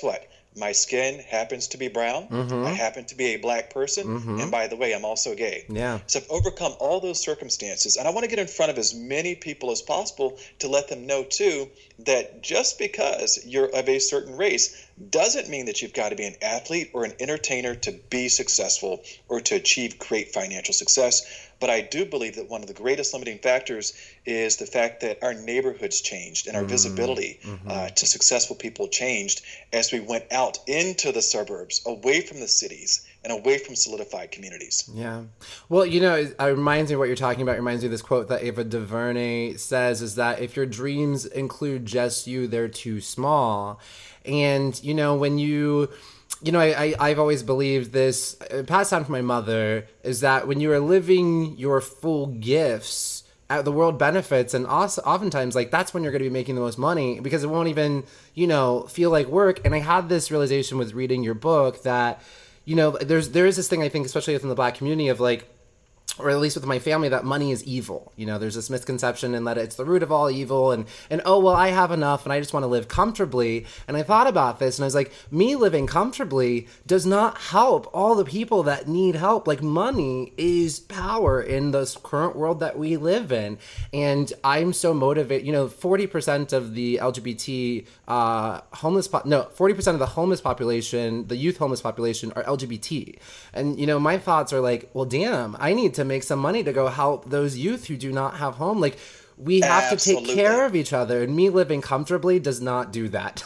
My skin happens to be brown. Mm-hmm. I happen to be a black person. Mm-hmm. And by the way, I'm also gay. Yeah. So I've overcome all those circumstances. And I want to get in front of as many people as possible to let them know, too, that just because you're of a certain race doesn't mean that you've got to be an athlete or an entertainer to be successful or to achieve great financial success. But I do believe that one of the greatest limiting factors is the fact that our neighborhoods changed and our mm-hmm. visibility mm-hmm. Uh, to successful people changed as we went out into the suburbs, away from the cities, and away from solidified communities. Yeah. Well, you know, it reminds me of what you're talking about. It reminds me of this quote that Ava DuVernay says is that if your dreams include just you, they're too small. And, you know, when you... You know, I, I, I've always believed this, passed down from my mother, is that when you are living your full gifts, uh, the world benefits, and also, oftentimes, like, that's when you're going to be making the most money, because it won't even, you know, feel like work. And I had this realization with reading your book that, you know, there's there is this thing, I think, especially within the Black community of, like, or at least with my family, that money is evil. You know, there's this misconception and that it's the root of all evil, and, and oh, well, I have enough and I just want to live comfortably. And I thought about this and I was like, me living comfortably does not help all the people that need help. Like, money is power in this current world that we live in. And I'm so motivated, you know, forty percent of the L G B T uh, homeless, po- no, forty percent of the homeless population, the youth homeless population are L G B T. And, you know, my thoughts are like, well, damn, I need to make some money to go help those youth who do not have home. Like, we have Absolutely. to take care of each other, and me living comfortably does not do that.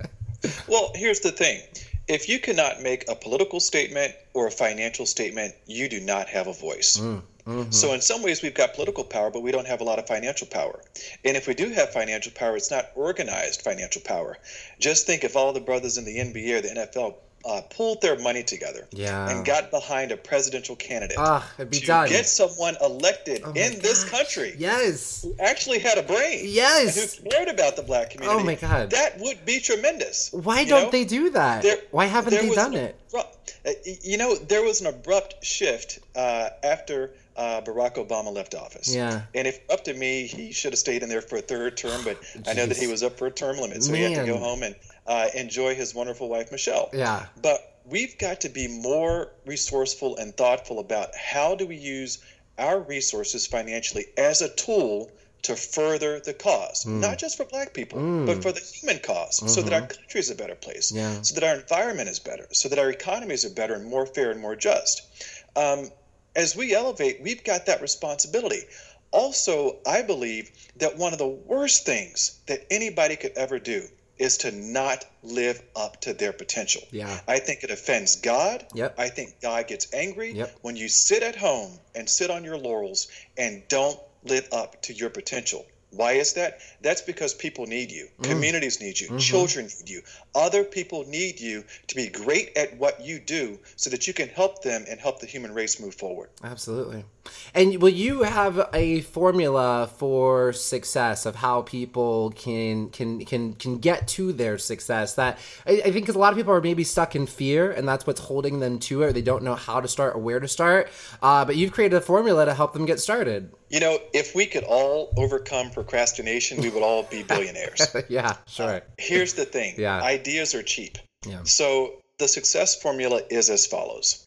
Well, here's the thing. If you cannot make a political statement or a financial statement, you do not have a voice. Mm, mm-hmm. So in some ways, we've got political power, but we don't have a lot of financial power. And if we do have financial power, it's not organized financial power. Just think if all the brothers in the N B A or the N F L Uh, pulled their money together yeah. and got behind a presidential candidate uh, it'd be to done. get someone elected oh in gosh. this country. Yes. Who actually had a brain. Yes. And who cared about the Black community. Oh my God. That would be tremendous. Why you don't know? they do that? There, Why haven't they done it? Abrupt, you know, there was an abrupt shift uh, after uh, Barack Obama left office. Yeah. And if up to me, he should have stayed in there for a third term, but I know that he was up for a term limit, so Man. he had to go home and uh, enjoy his wonderful wife, Michelle. Yeah. But we've got to be more resourceful and thoughtful about how do we use our resources financially as a tool to further the cause, mm. not just for Black people, mm. but for the human cause, mm-hmm. so that our country is a better place, yeah. so that our environment is better, so that our economies are better and more fair and more just. Um, as we elevate, we've got that responsibility. Also, I believe that one of the worst things that anybody could ever do is to not live up to their potential. Yeah. I think it offends God. Yep. I think God gets angry yep. when you sit at home and sit on your laurels and don't live up to your potential. Why is that? That's because people need you. Mm. Communities need you. Mm-hmm. Children need you. Other people need you to be great at what you do so that you can help them and help the human race move forward. Absolutely. And will you have a formula for success of how people can can can can get to their success? That I, I think because a lot of people are maybe stuck in fear, and that's what's holding them to it. Or they don't know how to start or where to start. Uh, but you've created a formula to help them get started. You know, if we could all overcome procrastination, we would all be billionaires. Yeah, sure. Uh, here's the thing. Yeah. Ideas are cheap. Yeah. So the success formula is as follows.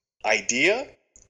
Idea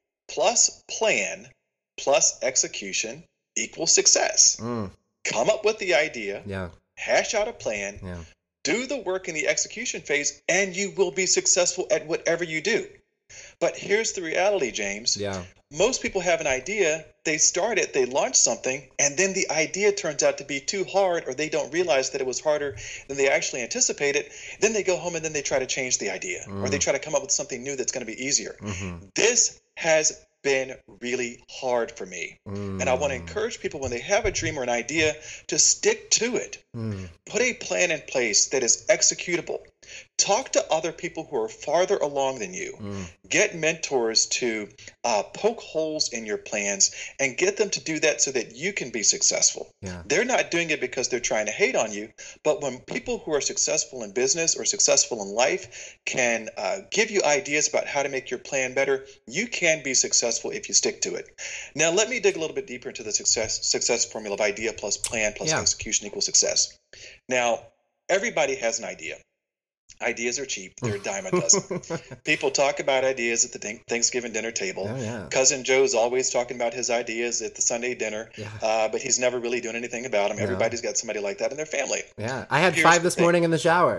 plus plan plus execution equals success. Mm. Come up with the idea. Yeah. Hash out a plan. Yeah. Do the work in the execution phase, and you will be successful at whatever you do. But here's the reality, James. Yeah. Most people have an idea, they start it, they launch something, and then the idea turns out to be too hard, or they don't realize that it was harder than they actually anticipated. Then they go home and then they try to change the idea, mm. or they try to come up with something new that's going to be easier. Mm-hmm. This has been really hard for me. Mm. And I want to encourage people when they have a dream or an idea to stick to it. Mm. Put a plan in place that is executable. Talk to other people who are farther along than you. Mm. Get mentors to uh, poke holes in your plans and get them to do that so that you can be successful. Yeah. They're not doing it because they're trying to hate on you. But when people who are successful in business or successful in life can uh, give you ideas about how to make your plan better, you can be successful if you stick to it. Now, let me dig a little bit deeper into the success success formula of idea plus plan plus yeah. execution equals success. Now, everybody has an idea. Ideas are cheap. They're a dime a dozen. People talk about ideas at the Thanksgiving dinner table. Oh, yeah. Cousin Joe's always talking about his ideas at the Sunday dinner, Yeah. uh, but he's never really doing anything about them. No. Everybody's got somebody like that in their family. Yeah. I had Here's five the this thing. morning in the shower.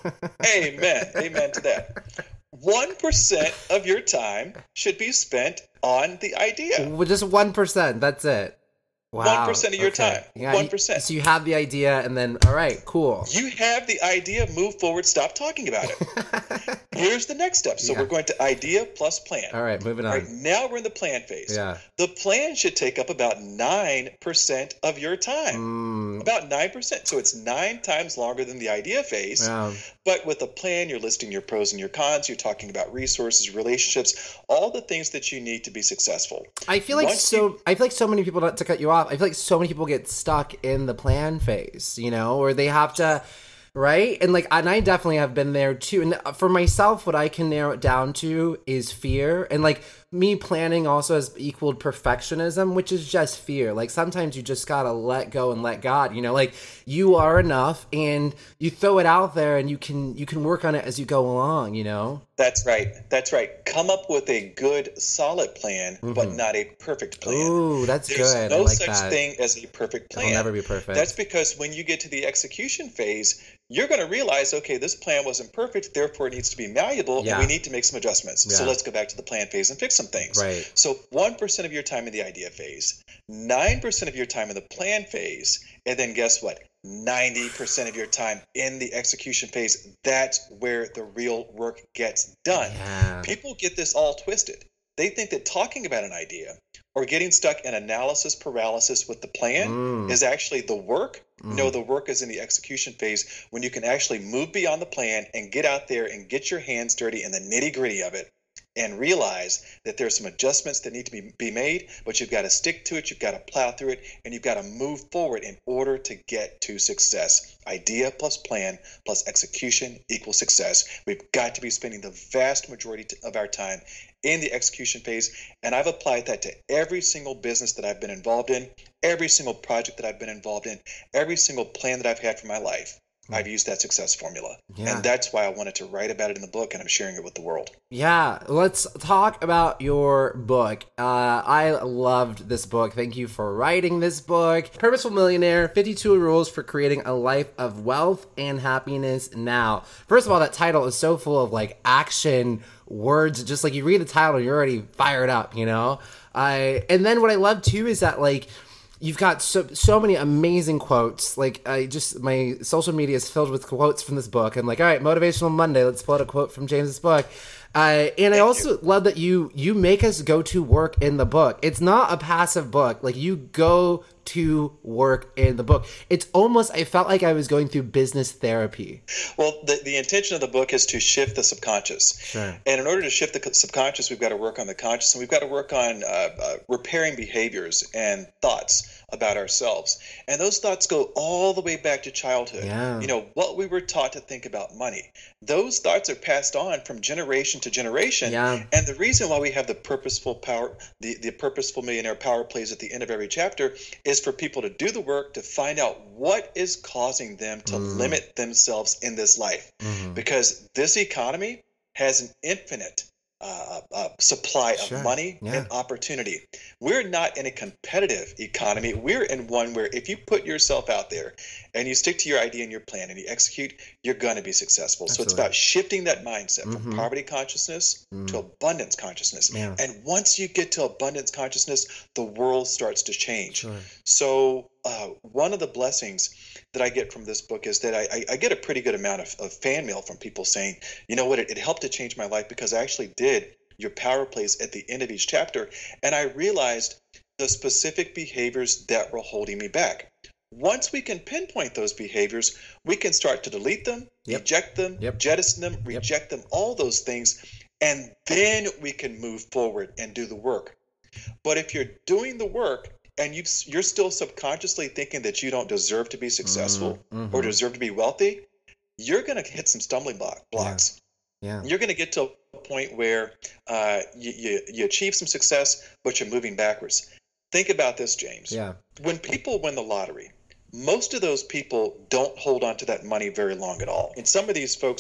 Amen. Amen to that. one percent of your time should be spent on the idea. Well, just one percent. That's it. Wow. one percent of your Okay. time. Yeah, one you- percent. So you have the idea, and then, all right, cool. You have the idea, move forward, stop talking about it. Here's the next step. So Yeah. we're going to idea plus plan. All right, moving on. All right, now we're in the plan phase. Yeah. The plan should take up about nine percent of your time. Mm, About nine percent. So it's nine times longer than the idea phase. yeah. But with a plan, you're listing your pros and your cons. You're talking about resources, relationships, all the things that you need to be successful. I feel like Once so. you- I feel like so many people. Not to cut you off. I feel like so many people get stuck in the plan phase. You know, or they have to, right? And like, and I definitely have been there too. And for myself, what I can narrow it down to is fear. And like me planning also has equaled perfectionism, which is just fear. Like sometimes you just gotta let go and let God. You know, like you are enough, and you throw it out there, and you can you can work on it as you go along. You know. That's right. That's right. Come up with a good, solid plan, but not a perfect plan. Ooh, that's There's good. no I like such that. thing as a perfect plan. It'll never be perfect. That's because when you get to the execution phase, you're going to realize, okay, this plan wasn't perfect, therefore it needs to be malleable, Yeah. and we need to make some adjustments. So Yeah. let's go back to the plan phase and fix some things. Right. So one percent of your time in the idea phase, nine percent of your time in the plan phase, and then guess what? ninety percent of your time in the execution phase. That's where the real work gets done. Yeah. People get this all twisted. They think that talking about an idea or getting stuck in analysis paralysis with the plan Mm. is actually the work. Mm. No, the work is in the execution phase when you can actually move beyond the plan and get out there and get your hands dirty in the nitty gritty of it and realize that there's some adjustments that need to be, be made, but you've got to stick to it, you've got to plow through it, and you've got to move forward in order to get to success. Idea plus plan plus execution equals success. We've got to be spending the vast majority of our time in the execution phase, and I've applied that to every single business that I've been involved in, every single project that I've been involved in, every single plan that I've had for my life. I've used that success formula. Yeah. And that's why I wanted to write about it in the book, and I'm sharing it with the world. Yeah, let's talk about your book. Uh, I loved this book. Thank you for writing this book. Purposeful Millionaire, fifty-two Rules for Creating a Life of Wealth and Happiness Now. First of all, that title is so full of like action words. Just like you read the title, you're already fired up, you know? I And then what I love too is that like, you've got so so many amazing quotes. Like I just my social media is filled with quotes from this book. I'm like, all right, Motivational Monday. Let's pull out a quote from James's book. Uh, and I also love that you you make us go to work in the book. It's not a passive book. Like you go to work in the book. It's almost I felt like I was going through business therapy. Well, the, the intention of the book is to shift the subconscious. Sure. And in order to shift the subconscious, we've got to work on the conscious, and we've got to work on uh, uh, repairing behaviors and thoughts about ourselves. And those thoughts go all the way back to childhood. Yeah. You know, what we were taught to think about money. Those thoughts are passed on from generation to generation. Yeah. And the reason why we have the purposeful power, the, the purposeful millionaire power plays at the end of every chapter is for people to do the work to find out what is causing them to Mm. limit themselves in this life. Mhm. Because this economy has an infinite uh, uh, supply of Sure. money Yeah. and opportunity. We're not in a competitive economy. We're in one where if you put yourself out there and you stick to your idea and your plan and you execute, you're going to be successful. So it's Absolutely. about shifting that mindset Mhm. from poverty consciousness Mm. to abundance consciousness. Yeah. And once you get to abundance consciousness, the world starts to change. Sure. So uh, one of the blessings that I get from this book is that I, I, I get a pretty good amount of, of fan mail from people saying, you know what, it, it helped to change my life because I actually did your power plays at the end of each chapter. And I realized the specific behaviors that were holding me back. Once we can pinpoint those behaviors, we can start to delete them, Yep. eject them, Yep. jettison them, reject them, all those things. And then we can move forward and do the work. But if you're doing the work and you you're still subconsciously thinking that you don't deserve to be successful Mhm. or deserve to be wealthy, you're going to hit some stumbling block, blocks. Yeah. You're going to get to a point where uh, you, you, you achieve some success, but you're moving backwards. Think about this, James. Yeah. When people win the lottery, most of those people don't hold on to that money very long at all. And some of these folks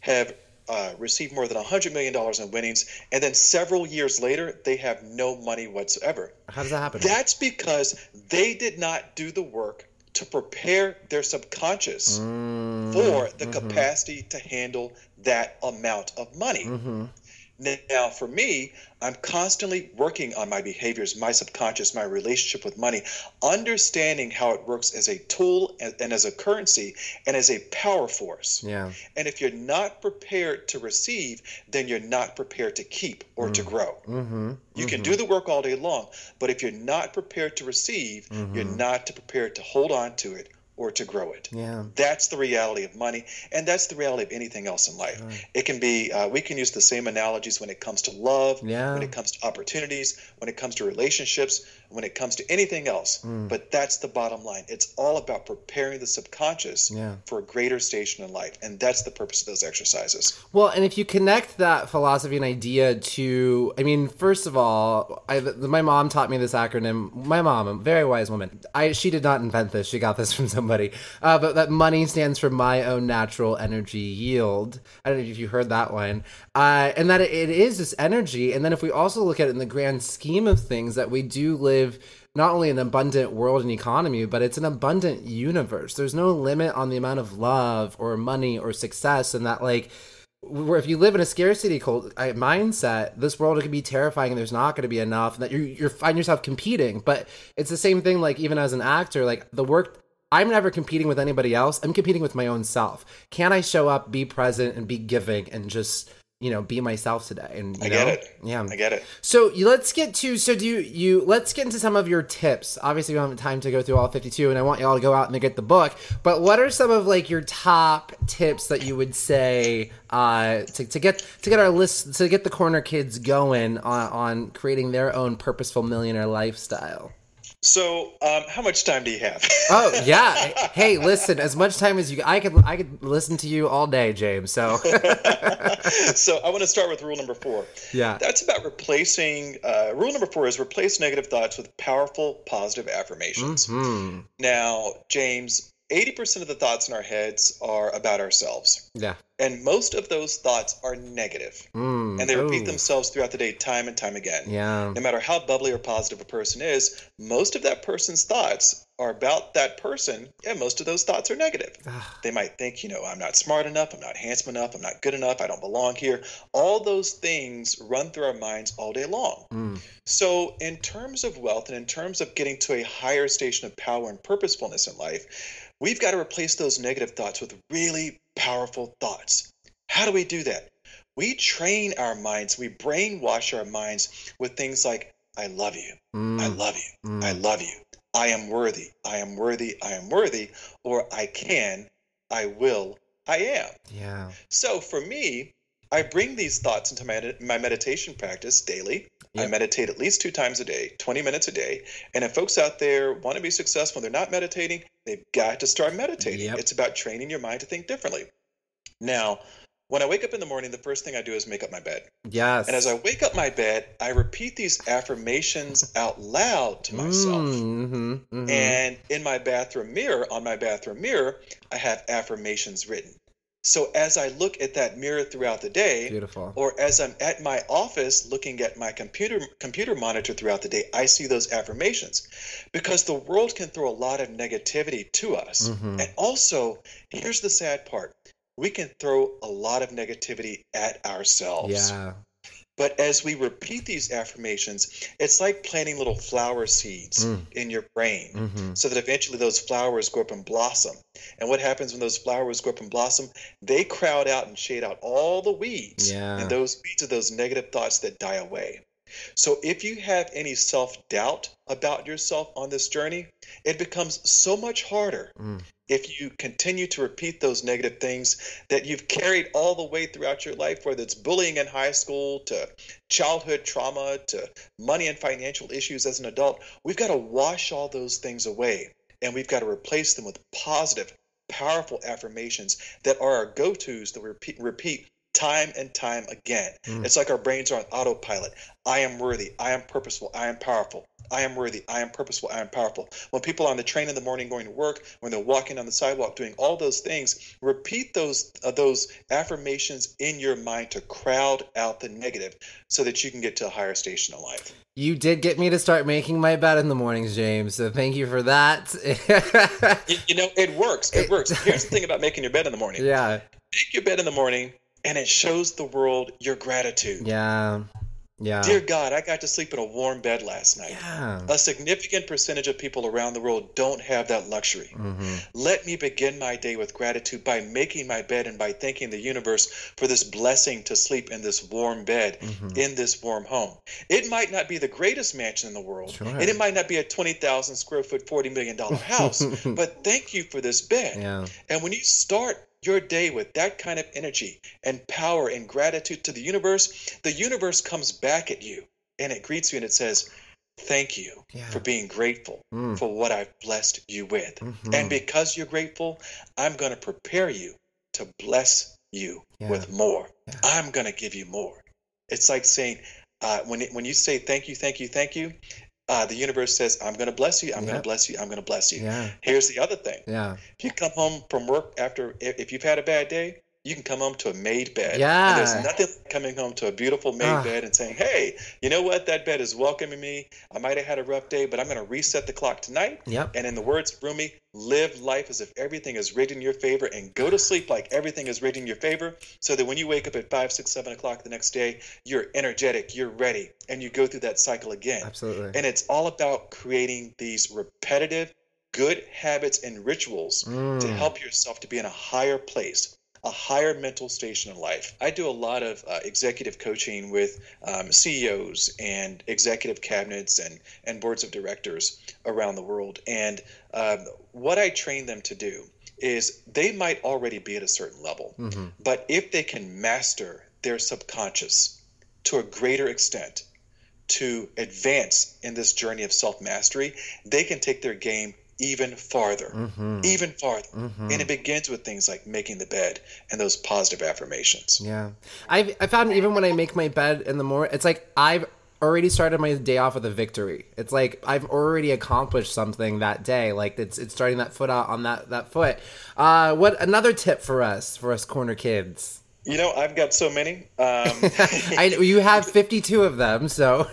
have uh, received more than one hundred million dollars in winnings, and then several years later, they have no money whatsoever. How does that happen? That's because they did not do the work to prepare their subconscious mm, for the mm-hmm. capacity to handle that amount of money. Mm-hmm. Now, for me, I'm constantly working on my behaviors, my subconscious, my relationship with money, understanding how it works as a tool and, and as a currency and as a power force. Yeah. And if you're not prepared to receive, then you're not prepared to keep or mm. to grow. Mm-hmm. You mm-hmm. can do the work all day long, but if you're not prepared to receive, mm-hmm. you're not prepared to hold on to it or to grow it. Yeah. That's the reality of money, and that's the reality of anything else in life. Right. It can be, uh, we can use the same analogies when it comes to love, yeah. when it comes to opportunities, when it comes to relationships, when it comes to anything else. Mm. But that's the bottom line. It's all about preparing the subconscious yeah. for a greater station in life, and that's the purpose of those exercises. Well, and if you connect that philosophy and idea to, I mean, first of all, I, my mom taught me this acronym. My mom, a very wise woman, I she did not invent this. She got this from somebody. Uh, but that money stands for my own natural energy yield. I don't know if you heard that one. Uh, and that it, it is this energy. And then if we also look at it in the grand scheme of things, that we do live not only an abundant world and economy, but it's an abundant universe. There's no limit on the amount of love or money or success. And that, like, where if you live in a scarcity cult, uh, mindset, this world can be terrifying and there's not going to be enough, and that you you find yourself competing. But it's the same thing, like, even as an actor, like, the work, I'm never competing with anybody else. I'm competing with my own self. Can I show up, be present, and be giving, and just, you know, be myself today? And you I know? get it. Yeah, I get it. So you, let's get to so do you, you let's get into some of your tips. Obviously, we don't have time to go through all fifty-two, and I want you all to go out and get the book. But what are some of, like, your top tips that you would say uh, to to get to get our list to get the Corner Kids going on, on creating their own purposeful millionaire lifestyle? So, um, how much time do you have? Oh yeah. Hey, listen. As much time as you, I could, I could listen to you all day, James. So, so I want to start with rule number four. Yeah. That's about replacing. Uh, rule number four is replace negative thoughts with powerful, positive affirmations. Mm-hmm. Now, James, eighty percent of the thoughts in our heads are about ourselves. Yeah. And most of those thoughts are negative. Mm, and they repeat ooh. themselves throughout the day time and time again. Yeah. No matter how bubbly or positive a person is, most of that person's thoughts are about that person, and most of those thoughts are negative. They might think, you know, I'm not smart enough, I'm not handsome enough, I'm not good enough, I don't belong here. All those things run through our minds all day long. Mm. So in terms of wealth and in terms of getting to a higher station of power and purposefulness in life, we've got to replace those negative thoughts with really powerful thoughts. How do we do that? We train our minds, we brainwash our minds with things like, I love you, mm. I love you, mm. I love you, I am worthy, I am worthy, I am worthy, or I can, I will, I am. Yeah. So for me, I bring these thoughts into my, my meditation practice daily. Yep. I meditate at least two times a day, twenty minutes a day. And if folks out there want to be successful and they're not meditating, they've got to start meditating. Yep. It's about training your mind to think differently. Now, when I wake up in the morning, the first thing I do is make up my bed. Yes. And as I wake up my bed, I repeat these affirmations out loud to myself. Mm-hmm, mm-hmm. And in my bathroom mirror, on my bathroom mirror, I have affirmations written. So as I look at that mirror throughout the day, beautiful, or as I'm at my office looking at my computer computer monitor throughout the day, I see those affirmations, because the world can throw a lot of negativity to us. Mm-hmm. And also, here's the sad part. We can throw a lot of negativity at ourselves. Yeah. But as we repeat these affirmations, it's like planting little flower seeds mm. in your brain, mm-hmm. so that eventually those flowers grow up and blossom. And what happens when those flowers grow up and blossom? They crowd out and shade out all the weeds. Yeah. And those weeds are those negative thoughts that die away. So if you have any self-doubt about yourself on this journey, it becomes so much harder mm. if you continue to repeat those negative things that you've carried all the way throughout your life, whether it's bullying in high school to childhood trauma to money and financial issues as an adult. We've got to wash all those things away, and we've got to replace them with positive, powerful affirmations that are our go-tos that we repeat, repeat time and time again. Mm. It's like our brains are on autopilot. I am worthy. I am purposeful. I am powerful. I am worthy. I am purposeful. I am powerful. When people are on the train in the morning going to work, when they're walking on the sidewalk, doing all those things, repeat those uh, those affirmations in your mind to crowd out the negative so that you can get to a higher station in life. You did get me to start making my bed in the mornings, James, so thank you for that. you, you know, it works. It, it works. Here's the thing about making your bed in the morning. Yeah. Make your bed in the morning, and it shows the world your gratitude. Yeah. Yeah. Dear God, I got to sleep in a warm bed last night. Yeah. A significant percentage of people around the world don't have that luxury. Mm-hmm. Let me begin my day with gratitude by making my bed and by thanking the universe for this blessing to sleep in this warm bed, mm-hmm. in this warm home. It might not be the greatest mansion in the world, sure. and it might not be a twenty thousand square foot, forty million dollars house, but thank you for this bed. Yeah. And when you start your day with that kind of energy and power and gratitude to the universe, the universe comes back at you and it greets you and it says, thank you yeah. for being grateful mm. for what I've blessed you with. Mm-hmm. And because you're grateful, I'm going to prepare you to bless you yeah. with more. Yeah. I'm going to give you more. It's like saying, uh, when, it, when you say thank you, thank you, thank you, Uh, the universe says, I'm going to bless you, I'm yeah. going to bless you, I'm going to bless you. Yeah. Here's the other thing. Yeah. If you come home from work after, if you've had a bad day, you can come home to a made bed. Yeah. And there's nothing like coming home to a beautiful made uh. bed and saying, hey, you know what? That bed is welcoming me. I might have had a rough day, but I'm going to reset the clock tonight. Yep. And in the words of Rumi, live life as if everything is rigged in your favor and go to sleep like everything is rigged in your favor so that when you wake up at five, six, seven o'clock the next day, you're energetic, you're ready, and you go through that cycle again. Absolutely. And it's all about creating these repetitive good habits and rituals mm. to help yourself to be in a higher place, a higher mental station in life. I do a lot of uh, executive coaching with um, C E Os and executive cabinets and, and boards of directors around the world. And um, what I train them to do is they might already be at a certain level, mm-hmm. but if they can master their subconscious to a greater extent to advance in this journey of self-mastery, they can take their game even farther, mm-hmm. even farther. Mm-hmm. And it begins with things like making the bed and those positive affirmations. Yeah. I've, I found even when I make my bed in the morning, it's like I've already started my day off with a victory. It's like I've already accomplished something that day. Like it's it's starting that foot out on that, that foot. Uh, what another tip for us, for us corner kids? You know, I've got so many. Um, I, you have fifty-two of them, so.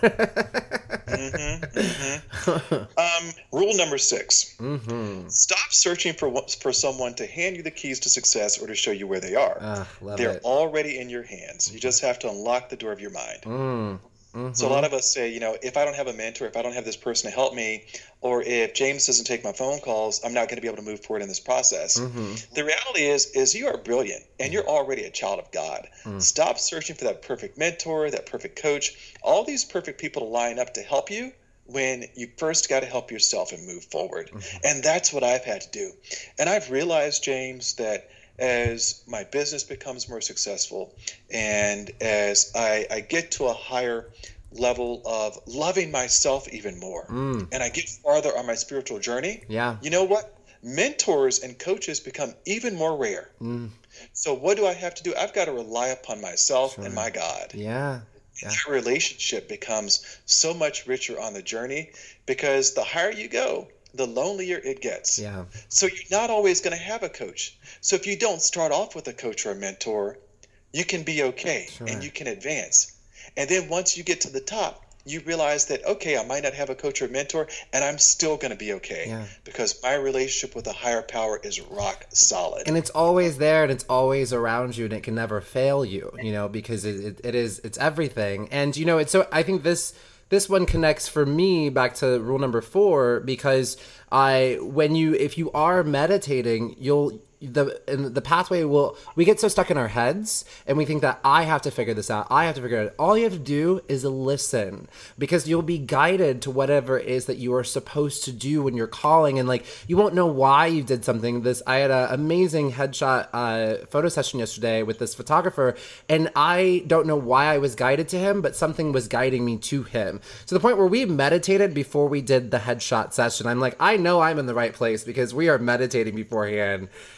mm-hmm, mm-hmm. Um, rule number six. Mm-hmm. Stop searching for for someone to hand you the keys to success or to show you where they are. Uh, love They're it. already in your hands. You just have to unlock the door of your mind. Mm. Mm-hmm. So a lot of us say, you know, if I don't have a mentor, if I don't have this person to help me, or if James doesn't take my phone calls, I'm not going to be able to move forward in this process. Mm-hmm. The reality is, is you are brilliant and you're already a child of God. Mm. Stop searching for that perfect mentor, that perfect coach, all these perfect people to line up to help you when you first got to help yourself and move forward. Mm-hmm. And that's what I've had to do. And I've realized, James, that as my business becomes more successful and as I, I get to a higher level of loving myself even more mm. and I get farther on my spiritual journey, yeah. you know what? Mentors and coaches become even more rare. Mm. So what do I have to do? I've got to rely upon myself sure. and my God. Yeah. Yeah. That relationship becomes so much richer on the journey because the higher you go, the lonelier it gets. Yeah. So you're not always going to have a coach. So if you don't start off with a coach or a mentor, you can be okay sure. and you can advance. And then once you get to the top, you realize that, okay, I might not have a coach or mentor, and I'm still going to be okay yeah. because my relationship with a higher power is rock solid. And it's always there, and it's always around you, and it can never fail you, you know, because it, it, it is, it's everything. And, you know, it's so, I think this, this one connects for me back to rule number four, because I, when you, if you are meditating, you'll, the and the pathway will, we get so stuck in our heads and we think that I have to figure this out. I have to figure it out. All you have to do is listen, because you'll be guided to whatever it is that you are supposed to do when you're calling. And like, you won't know why you did something. This, I had an amazing headshot uh, photo session yesterday with this photographer, and I don't know why I was guided to him, but something was guiding me to him, to the point where we meditated before we did the headshot session. I'm like, I know I'm in the right place because we are meditating beforehand.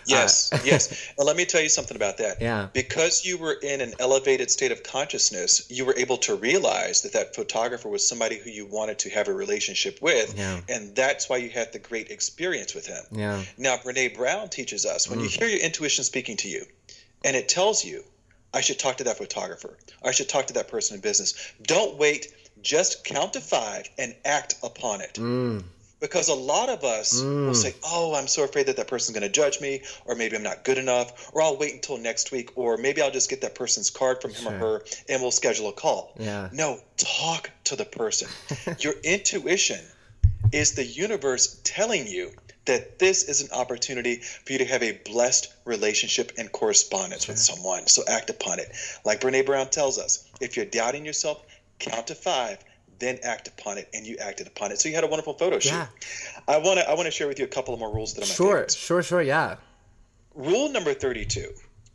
Yes, Uh, yes. And let me tell you something about that. Yeah. Because you were in an elevated state of consciousness, you were able to realize that that photographer was somebody who you wanted to have a relationship with. Yeah. And that's why you had the great experience with him. Yeah. Now, Brene Brown teaches us when Mm. you hear your intuition speaking to you and it tells you, I should talk to that photographer, or I should talk to that person in business. Don't wait. Just count to five and act upon it. Mm. Because a lot of us Mm. will say, oh, I'm so afraid that that person's going to judge me, or maybe I'm not good enough, or I'll wait until next week, or maybe I'll just get that person's card from him Sure. or her and we'll schedule a call. Yeah. No, talk to the person. Your intuition is the universe telling you that this is an opportunity for you to have a blessed relationship and correspondence Sure. with someone. So act upon it. Like Brene Brown tells us, if you're doubting yourself, count to five, then act upon it, and you acted upon it. So you had a wonderful photo shoot. Yeah. I want to I want to share with you a couple of more rules that are my Sure, favorites. sure, sure, yeah. Rule number thirty-two.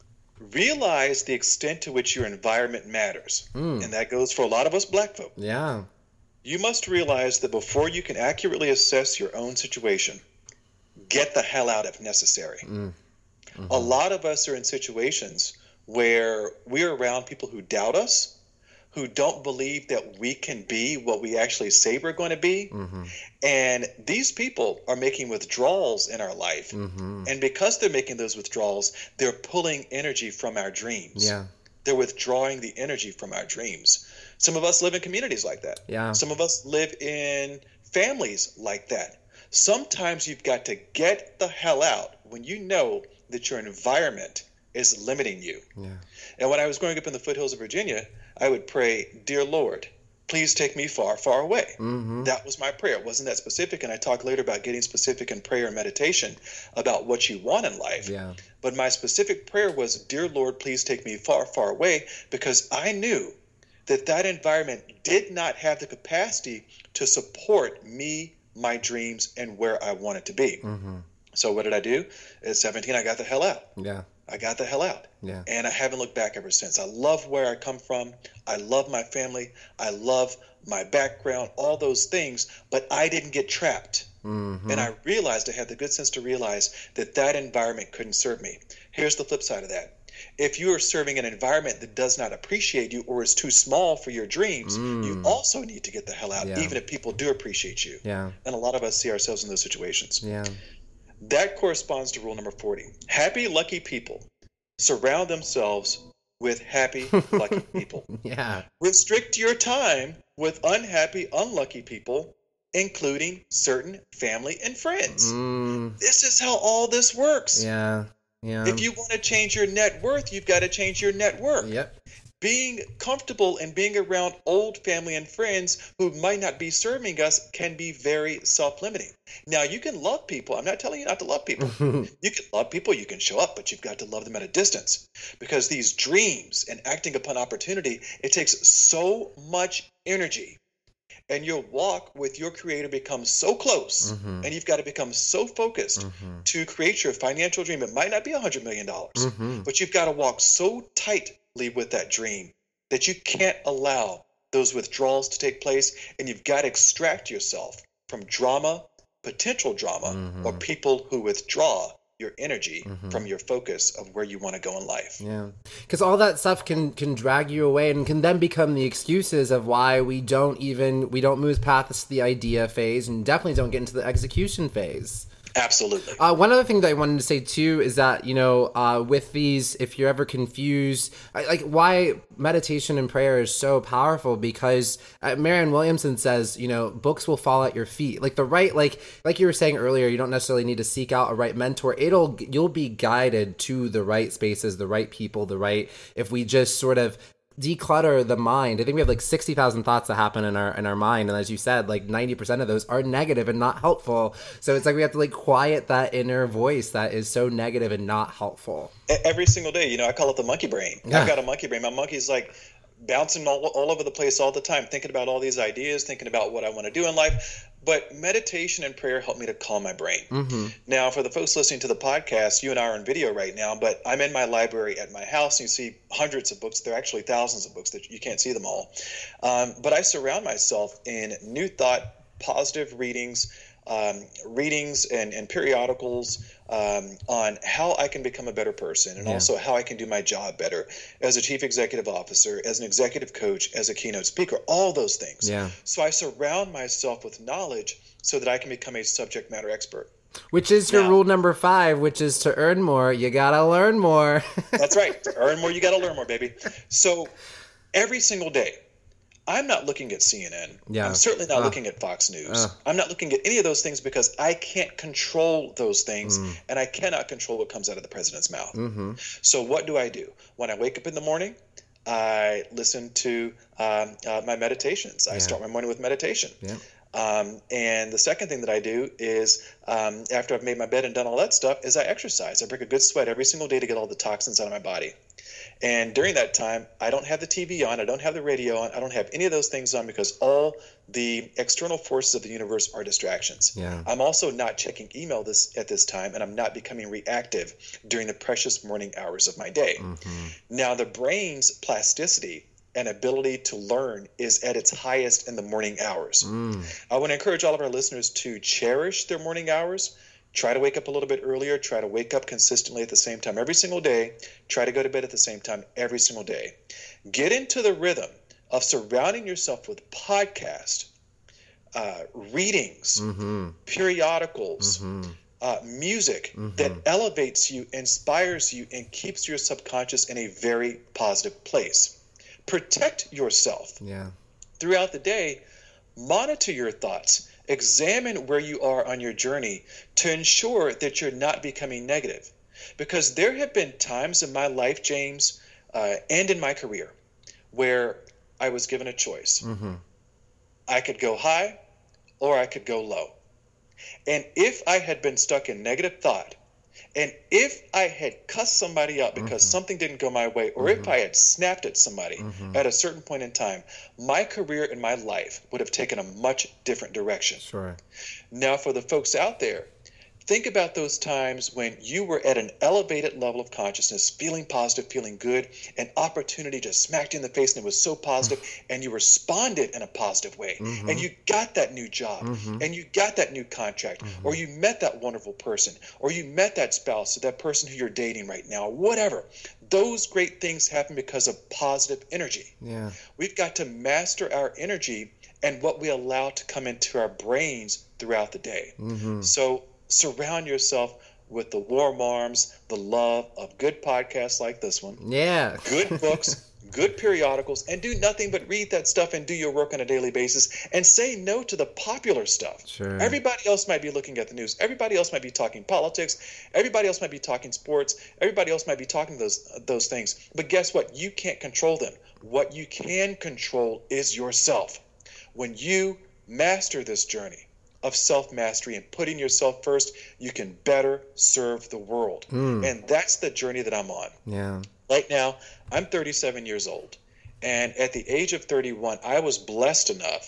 Realize the extent to which your environment matters. Mm. And that goes for a lot of us black folk. Yeah. You must realize that before you can accurately assess your own situation, get the hell out if necessary. Mm. Mm-hmm. A lot of us are in situations where we're around people who doubt us, who don't believe that we can be what we actually say we're going to be. Mm-hmm. And these people are making withdrawals in our life. Mm-hmm. And because they're making those withdrawals, they're pulling energy from our dreams. Yeah. They're withdrawing the energy from our dreams. Some of us live in communities like that. Yeah. Some of us live in families like that. Sometimes you've got to get the hell out when you know that your environment is limiting you. Yeah. And when I was growing up in the foothills of Virginia, I would pray, Dear Lord, please take me far, far away. Mm-hmm. That was my prayer. It wasn't that specific. And I talk later about getting specific in prayer and meditation about what you want in life. Yeah. But my specific prayer was, Dear Lord, please take me far, far away, because I knew that that environment did not have the capacity to support me, my dreams, and where I wanted to be. Mm-hmm. So what did I do? At seventeen, I got the hell out. Yeah. I got the hell out. Yeah. And I haven't looked back ever since. I love where I come from. I love my family. I love my background, all those things. But I didn't get trapped. Mm-hmm. And I realized, I had the good sense to realize that that environment couldn't serve me. Here's the flip side of that. If you are serving an environment that does not appreciate you or is too small for your dreams, Mm. you also need to get the hell out, Yeah. even if people do appreciate you. Yeah. And a lot of us see ourselves in those situations. Yeah. That corresponds to rule number forty. Happy, lucky people surround themselves with happy, lucky people. Yeah. Restrict your time with unhappy, unlucky people, including certain family and friends. Mm. This is how all this works. Yeah. Yeah. If you want to change your net worth, you've got to change your network. Yep. Being comfortable and being around old family and friends who might not be serving us can be very self-limiting. Now, you can love people. I'm not telling you not to love people. You can love people, you can show up, but you've got to love them at a distance. Because these dreams and acting upon opportunity, it takes so much energy. And your walk with your creator becomes so close, Mm-hmm. and you've got to become so focused Mm-hmm. to create your financial dream. It might not be one hundred million dollars, Mm-hmm. but you've got to walk so tightly with that dream that you can't allow those withdrawals to take place, and you've got to extract yourself from drama, potential drama, Mhm. or people who withdraw your energy Mhm. from your focus of where you want to go in life. Yeah, because all that stuff can can drag you away and can then become the excuses of why we don't even we don't move past the idea phase and definitely don't get into the execution phase. Absolutely. Uh, one other thing that I wanted to say too is that, you know, uh, with these, if you're ever confused, I, like why meditation and prayer is so powerful, because uh, Marianne Williamson says, you know, books will fall at your feet. Like the right, like like you were saying earlier, you don't necessarily need to seek out a right mentor. It'll you'll be guided to the right spaces, the right people, the right. If we just sort of declutter the mind. I think we have like sixty thousand thoughts that happen in our in our mind, and as you said, like ninety percent of those are negative and not helpful. So it's like we have to like quiet that inner voice that is so negative and not helpful. Every single day, you know, I call it the monkey brain. Yeah. I've got a monkey brain. My monkey's like bouncing all, all over the place all the time, thinking about all these ideas, thinking about what I want to do in life. But meditation and prayer help me to calm my brain. Mm-hmm. Now, for the folks listening to the podcast, you and I are on video right now, but I'm in my library at my house, and you see hundreds of books. There are actually thousands of books that you can't see them all. Um, but I surround myself in new thought, positive readings, um, readings and, and periodicals um, on how I can become a better person, and Yeah. also how I can do my job better as a chief executive officer, as an executive coach, as a keynote speaker, all those things. Yeah. So I surround myself with knowledge so that I can become a subject matter expert. Which is your Now- rule number five, which is to earn more, you gotta learn more. That's right. To earn more, you got to learn more, baby. So every single day, I'm not looking at C N N. Yeah. I'm certainly not Uh. looking at Fox News. Uh. I'm not looking at any of those things because I can't control those things, Mm. and I cannot control what comes out of the president's mouth. Mm-hmm. So what do I do? When I wake up in the morning, I listen to um, uh, my meditations. I Yeah. start my morning with meditation. Yeah. Um, and the second thing that I do is, um, after I've made my bed and done all that stuff, is I exercise. I break a good sweat every single day to get all the toxins out of my body. And during that time, I don't have the T V on. I don't have the radio on. I don't have any of those things on because all the external forces of the universe are distractions. Yeah. I'm also not checking email this at this time, and I'm not becoming reactive during the precious morning hours of my day. Mm-hmm. Now, the brain's plasticity and ability to learn is at its highest in the morning hours. Mm. I want to encourage all of our listeners to cherish their morning hours. Try to wake up a little bit earlier. Try to wake up consistently at the same time every single day. Try to go to bed at the same time every single day. Get into the rhythm of surrounding yourself with podcasts, uh, readings, Mm-hmm. periodicals, Mm-hmm. uh, music Mhm. that elevates you, inspires you, and keeps your subconscious in a very positive place. Protect yourself Yeah. throughout the day. Monitor your thoughts. Examine where you are on your journey to ensure that you're not becoming negative. Because there have been times in my life, James, uh, and in my career, where I was given a choice. Mm-hmm. I could go high or I could go low. And if I had been stuck in negative thought, and if I had cussed somebody out because Mhm. something didn't go my way, or if I had snapped at somebody Mhm. at a certain point in time, my career and my life would have taken a much different direction. Sure. Now, for the folks out there, think about those times when you were at an elevated level of consciousness, feeling positive, feeling good, an opportunity just smacked you in the face and it was so positive, and you responded in a positive way, Mhm. and you got that new job, Mhm. and you got that new contract, or you met that wonderful person, or you met that spouse or that person who you're dating right now, or whatever. Those great things happen because of positive energy. Yeah. We've got to master our energy and what we allow to come into our brains throughout the day. Mm-hmm. So surround yourself with the warm arms, the love of good podcasts like this one, Yeah. good books, good periodicals, and do nothing but read that stuff and do your work on a daily basis, and say no to the popular stuff. Sure. Everybody else might be looking at the news. Everybody else might be talking politics. Everybody else might be talking sports. Everybody else might be talking those those things. But guess what? You can't control them. What you can control is yourself. When you master this journey of self-mastery and putting yourself first, you can better serve the world. Mm. And that's the journey that I'm on. Yeah. Right now, I'm thirty-seven years old. And at the age of thirty-one, I was blessed enough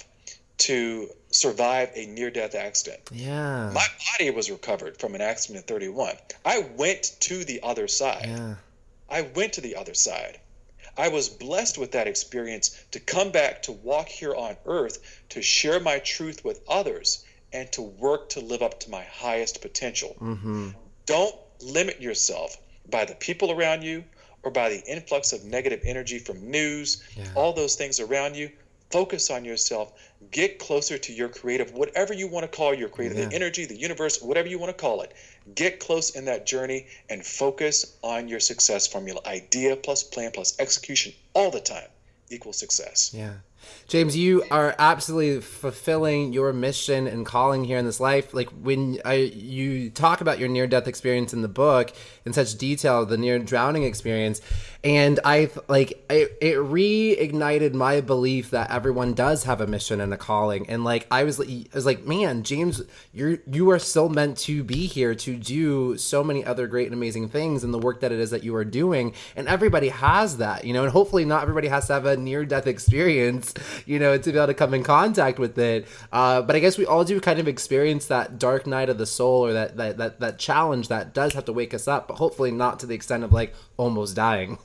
to survive a near-death accident. Yeah. My body was recovered from an accident at thirty-one. I went to the other side. Yeah. I went to the other side. I was blessed with that experience to come back to walk here on earth, to share my truth with others, and to work to live up to my highest potential. Mm-hmm. Don't limit yourself by the people around you or by the influx of negative energy from news, Yeah. all those things around you. Focus on yourself. Get closer to your creative, whatever you want to call your creative, Yeah. the energy, the universe, whatever you want to call it. Get close in that journey and focus on your success formula. Idea plus plan plus execution all the time equals success. Yeah. James, you are absolutely fulfilling your mission and calling here in this life. Like when I, you talk about your near-death experience in the book in such detail, the near-drowning experience, and I like it, it reignited my belief that everyone does have a mission and a calling. And like I was, I was like, man, James, you're you are still meant to be here to do so many other great and amazing things in the work that it is that you are doing. And everybody has that, you know. And hopefully, not everybody has to have a near-death experience, you know, to be able to come in contact with it. Uh, but I guess we all do kind of experience that dark night of the soul, or that, that, that, that challenge that does have to wake us up, but hopefully not to the extent of like almost dying.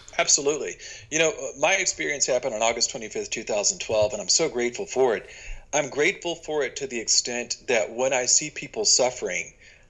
Absolutely. You know, my experience happened on August twenty-fifth, two thousand twelve, and I'm so grateful for it. I'm grateful for it to the extent that when I see people suffering,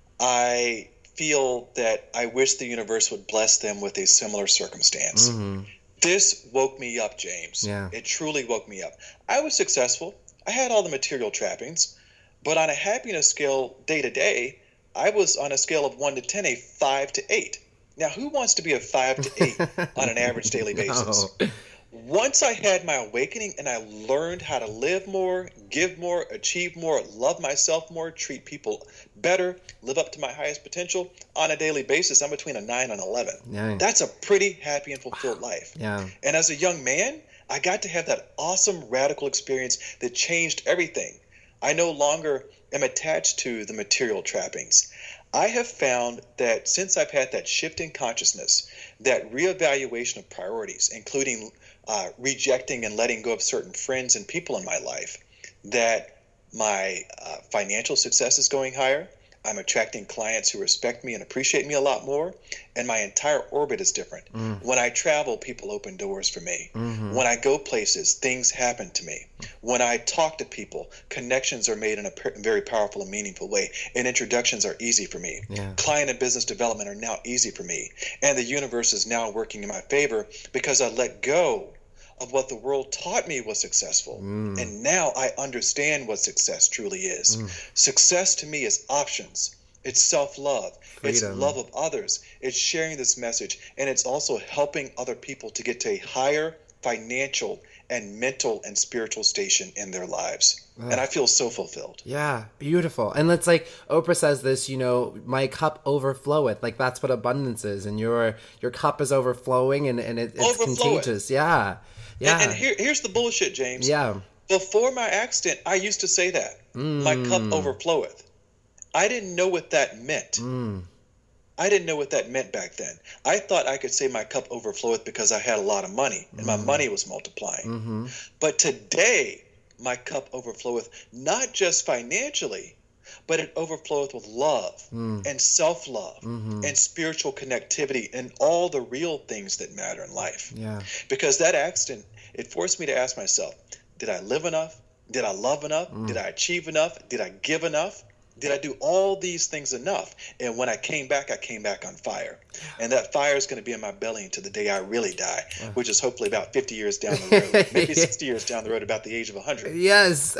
I feel that I wish the universe would bless them with a similar circumstance. Mm-hmm. This woke me up, James. Yeah. It truly woke me up. I was successful. I had all the material trappings, but on a happiness scale day to day, I was on a scale of one to ten, a five to eight. Now, who wants to be a five to eight on an average daily basis? No. Once I had my awakening and I learned how to live more, give more, achieve more, love myself more, treat people better, live up to my highest potential on a daily basis, I'm between a nine and eleven. Yeah. That's a pretty happy and fulfilled wow. life. Yeah. And as a young man, I got to have that awesome radical experience that changed everything. I no longer am attached to the material trappings. I have found that since I've had that shift in consciousness, that reevaluation of priorities, including uh, rejecting and letting go of certain friends and people in my life, that my uh, financial success is going higher. I'm attracting clients who respect me and appreciate me a lot more, and my entire orbit is different. Mm. When I travel, people open doors for me. Mm-hmm. When I go places, things happen to me. When I talk to people, connections are made in a very powerful and meaningful way, and introductions are easy for me. Yeah. Client and business development are now easy for me, and the universe is now working in my favor because I let go of what the world taught me was successful. Mm. And now I understand what success truly is. Mm. Success to me is options. It's self-love. Freedom. It's love of others. It's sharing this message. And it's also helping other people to get to a higher financial and mental and spiritual station in their lives. Ugh. And I feel so fulfilled. Yeah, beautiful. And it's like Oprah says this, you know, my cup overfloweth. Like that's what abundance is. And your your cup is overflowing and, and it, it's contagious. Yeah. Yeah. And, and here, here's the bullshit, James. Yeah. Before my accident, I used to say that. Mm. My cup overfloweth. I didn't know what that meant. Mm. I didn't know what that meant back then. I thought I could say my cup overfloweth because I had a lot of money and mm. my money was multiplying. Mm-hmm. But today, my cup overfloweth not just financially, but it overfloweth with love mm. and self-love mm-hmm. and spiritual connectivity and all the real things that matter in life. Yeah. Because that accident, it forced me to ask myself, did I live enough? Did I love enough? Mm. Did I achieve enough? Did I give enough? Did I do all these things enough? And when I came back, I came back on fire. And that fire is going to be in my belly until the day I really die, which is hopefully about fifty years down the road, maybe sixty years down the road, about the age of one hundred. Yes.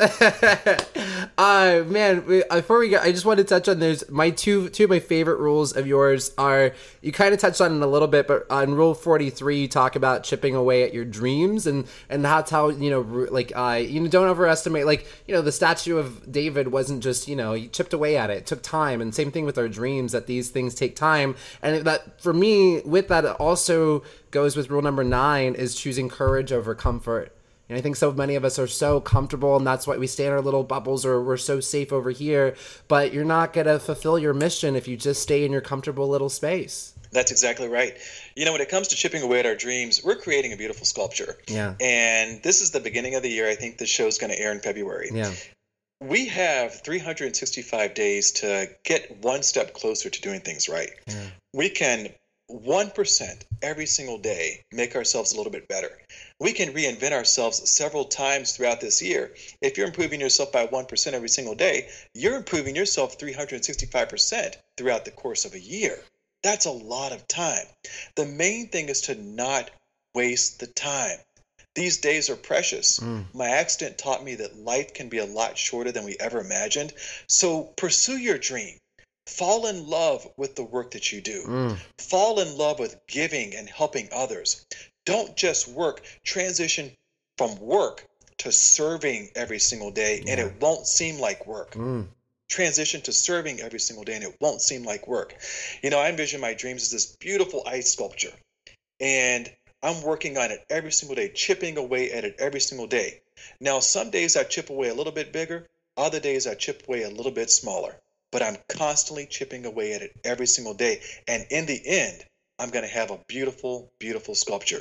uh, man, before we go, I just want to touch on there's my two two of my favorite rules of yours are, you kind of touched on it a little bit, but on rule forty-three, you talk about chipping away at your dreams, and, and that's how, you know, like, uh, you know, don't overestimate, like, you know, the statue of David wasn't just, you know, he chipped away at it. It took time, and same thing with our dreams, that these things take time. And that, for me, with that, it also goes with rule number nine, is choosing courage over comfort. And I think so many of us are so comfortable, and that's why we stay in our little bubbles, or we're so safe over here. But you're not going to fulfill your mission if you just stay in your comfortable little space. That's exactly right. You know, when it comes to chipping away at our dreams, we're creating a beautiful sculpture. Yeah. And this is the beginning of the year. I think the show's going to air in February. Yeah. We have three hundred sixty-five days to get one step closer to doing things right. Yeah. We can one percent every single day make ourselves a little bit better. We can reinvent ourselves several times throughout this year. If you're improving yourself by one percent every single day, you're improving yourself three hundred sixty-five percent throughout the course of a year. That's a lot of time. The main thing is to not waste the time. These days are precious. Mm. My accident taught me that life can be a lot shorter than we ever imagined. So pursue your dream. Fall in love with the work that you do. Mm. Fall in love with giving and helping others. Don't just work. Transition from work to serving every single day, yeah. and it won't seem like work. Mm. Transition to serving every single day, and it won't seem like work. You know, I envision my dreams as this beautiful ice sculpture, and I'm working on it every single day, chipping away at it every single day. Now, some days I chip away a little bit bigger. Other days I chip away a little bit smaller. But I'm constantly chipping away at it every single day. And in the end, I'm going to have a beautiful, beautiful sculpture.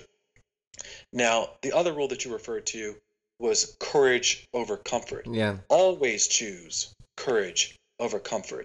Now, the other rule that you referred to was courage over comfort. Yeah. Always choose courage over comfort.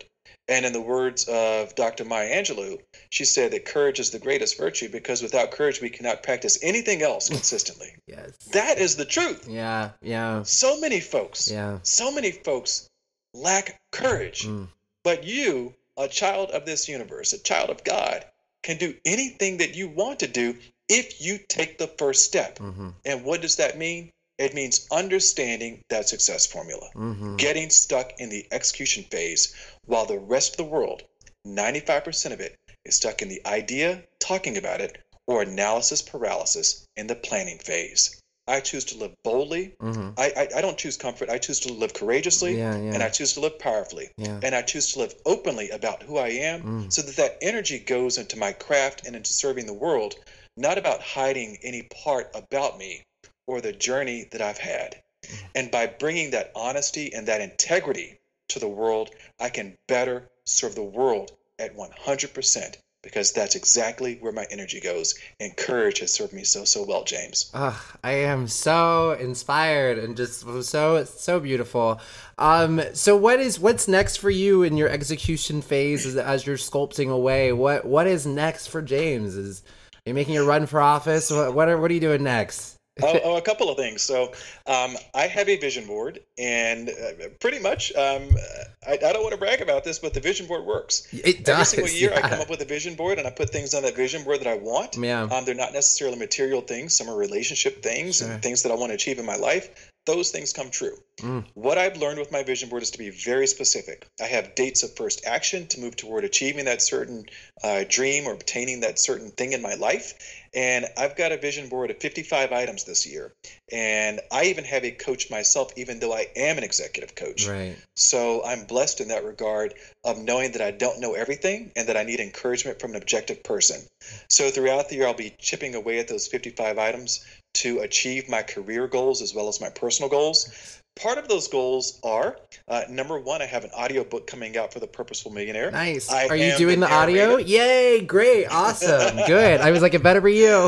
And in the words of Doctor Maya Angelou, she said that courage is the greatest virtue because without courage, we cannot practice anything else consistently. Yes. That is the truth. Yeah, yeah. So many folks, Yeah. so many folks lack courage. Mm. But you, a child of this universe, a child of God, can do anything that you want to do if you take the first step. Mm-hmm. And what does that mean? It means understanding that success formula, Mm-hmm. getting stuck in the execution phase while the rest of the world, ninety-five percent of it, is stuck in the idea, talking about it, or analysis paralysis in the planning phase. I choose to live boldly. Mm-hmm. I, I, I don't choose comfort. I choose to live courageously, Yeah, yeah. and I choose to live powerfully. Yeah. And I choose to live openly about who I am Mm. so that that energy goes into my craft and into serving the world, not about hiding any part about me or the journey that I've had. And by bringing that honesty and that integrity to the world, I can better serve the world at one hundred percent because that's exactly where my energy goes. And courage has served me so, so well, James. Oh, I am so inspired and just so so beautiful. Um, so what is what's next for you in your execution phase as, as you're sculpting away? What what is next for James? Is are you making a run for office? What what are what are you doing next? oh, oh, a couple of things. So um, I have a vision board, and uh, pretty much, um, I, I don't want to brag about this, but the vision board works. It does. Every single year, yeah. I come up with a vision board, and I put things on that vision board that I want. Yeah. Um, they're not necessarily material things. Some are relationship things Sure. and things that I want to achieve in my life. Those things come true. Mm. What I've learned with my vision board is to be very specific. I have dates of first action to move toward achieving that certain uh, dream or obtaining that certain thing in my life. And I've got a vision board of fifty-five items this year. And I even have a coach myself, even though I am an executive coach. Right. So I'm blessed in that regard of knowing that I don't know everything and that I need encouragement from an objective person. So throughout the year, I'll be chipping away at those fifty-five items to achieve my career goals as well as my personal goals. Part of those goals are, uh, number one, I have an audio book coming out for The Purposeful Millionaire. Nice. I Are you am doing the the, audio? narrator. Yay! Great. Awesome. Good. I was like, it better be you.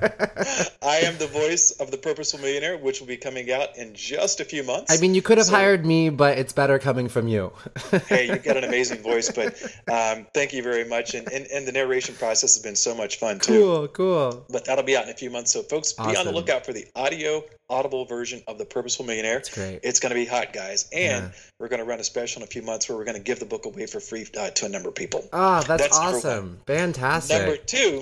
I am the voice of The Purposeful Millionaire, which will be coming out in just a few months. I mean, you could have So- hired me, but it's better coming from you. Hey, you've got an amazing voice, but um, thank you very much. And, and, and the narration process has been so much fun, too. Cool. Cool. But that'll be out in a few months. So, folks, be on the Awesome. lookout for the audio, audible version of The Purposeful Millionaire. That's great. It's going to be hot, guys. And Yeah. we're going to run a special in a few months where we're going to give the book away for free uh, to a number of people. Oh, that's, That's number awesome. Fantastic. Number two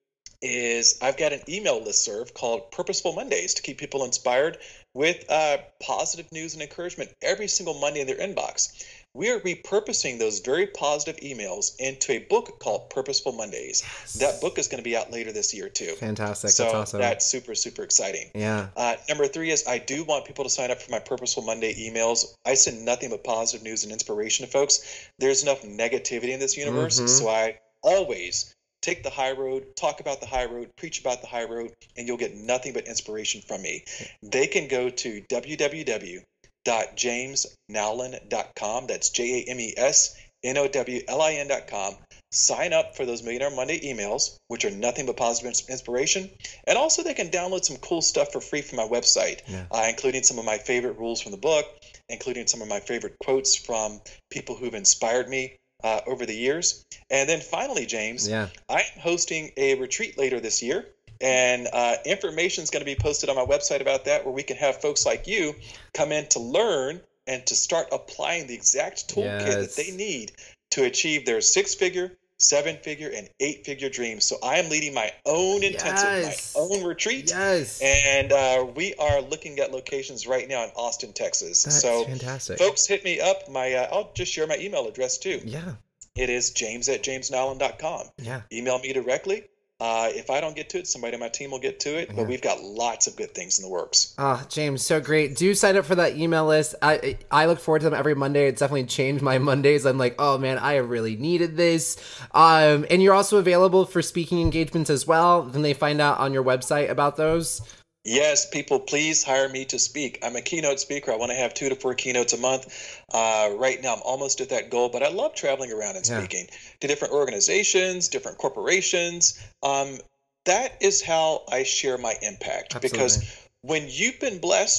is I've got an email listserv called Purposeful Mondays to keep people inspired with uh, positive news and encouragement every single Monday in their inbox. We are repurposing those very positive emails into a book called Purposeful Mondays. That book is going to be out later this year, too. Fantastic. So That's awesome. that's super, super exciting. Yeah. Uh, number three is I do want people to sign up for my Purposeful Monday emails. I send nothing but positive news and inspiration to folks. There's enough negativity in this universe, Mhm. so I always take the high road, talk about the high road, preach about the high road, and you'll get nothing but inspiration from me. They can go to w w w dot james nowlin dot com. That's J A M E S N O W L I N dot com. Sign up for those Millionaire Monday emails, which are nothing but positive ins- inspiration. And also they can download some cool stuff for free from my website, Yeah. uh, including some of my favorite rules from the book, including some of my favorite quotes from people who've inspired me uh, over the years. And then finally, James, Yeah. I'm hosting a retreat later this year. And uh, information is going to be posted on my website about that, where we can have folks like you come in to learn and to start applying the exact toolkit Yes. that they need to achieve their six-figure, seven-figure, and eight-figure dreams. So I am leading my own intensive, Yes. my own retreat. Yes. And uh, we are looking at locations right now in Austin, Texas. That's so fantastic. folks, hit me up. My uh, I'll just share my email address too. Yeah. It is james at james nowlin dot com. Yeah. Email me directly. Uh, if I don't get to it, somebody on my team will get to it. But Yeah. we've got lots of good things in the works. Oh, James, so great. Do sign up for that email list. I I look forward to them every Monday. It's definitely changed my Mondays. I'm like, oh man, I really needed this. Um, and you're also available for speaking engagements as well. Then they find out on your website about those. Yes, people, please hire me to speak. I'm a keynote speaker. I want to have two to four keynotes a month. Uh, right now, I'm almost at that goal, but I love traveling around and Yeah. speaking to different organizations, different corporations. Um, that is how I share my impact. Absolutely. Because when you've been blessed,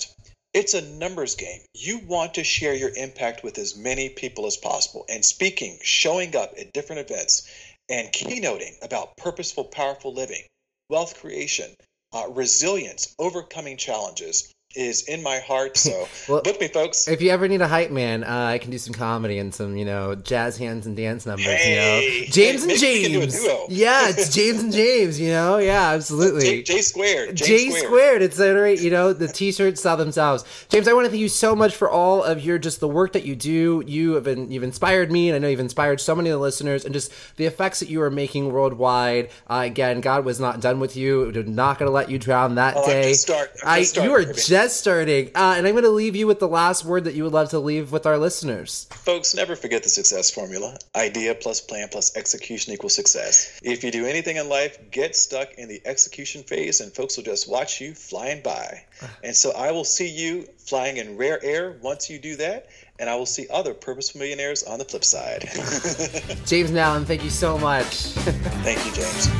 It's a numbers game. You want to share your impact with as many people as possible. And speaking, showing up at different events, and keynoting about purposeful, powerful living, wealth creation, uh, resilience, overcoming challenges is in my heart. So well, book me, folks. If you ever need a hype man, uh, I can do some comedy and some, you know, jazz hands and dance numbers. Hey, you know, James hey, and James. Yeah, it's James and James. You know, yeah, absolutely. J, J squared. J, J squared. squared. It's right. You know, the t-shirts sell themselves. James, I want to thank you so much for all of your just the work that you do. You have been you've inspired me, and I know you've inspired so many of the listeners, and just the effects that you are making worldwide. Uh, again, God was not done with you. We're not going to let you drown that oh, day. I'm just start. I'm I, just starting, you are Kirby. just starting. Uh, and I'm going to leave you with the last word that you would love to leave with our listeners. Folks, never forget the success formula. Idea plus plan plus execution equals success. If you do anything in life, get stuck in the execution phase and folks will just watch you flying by. And so I will see you flying in rare air once you do that. And I will see other purposeful millionaires on the flip side. James Nallon, thank you so much. Thank you, James.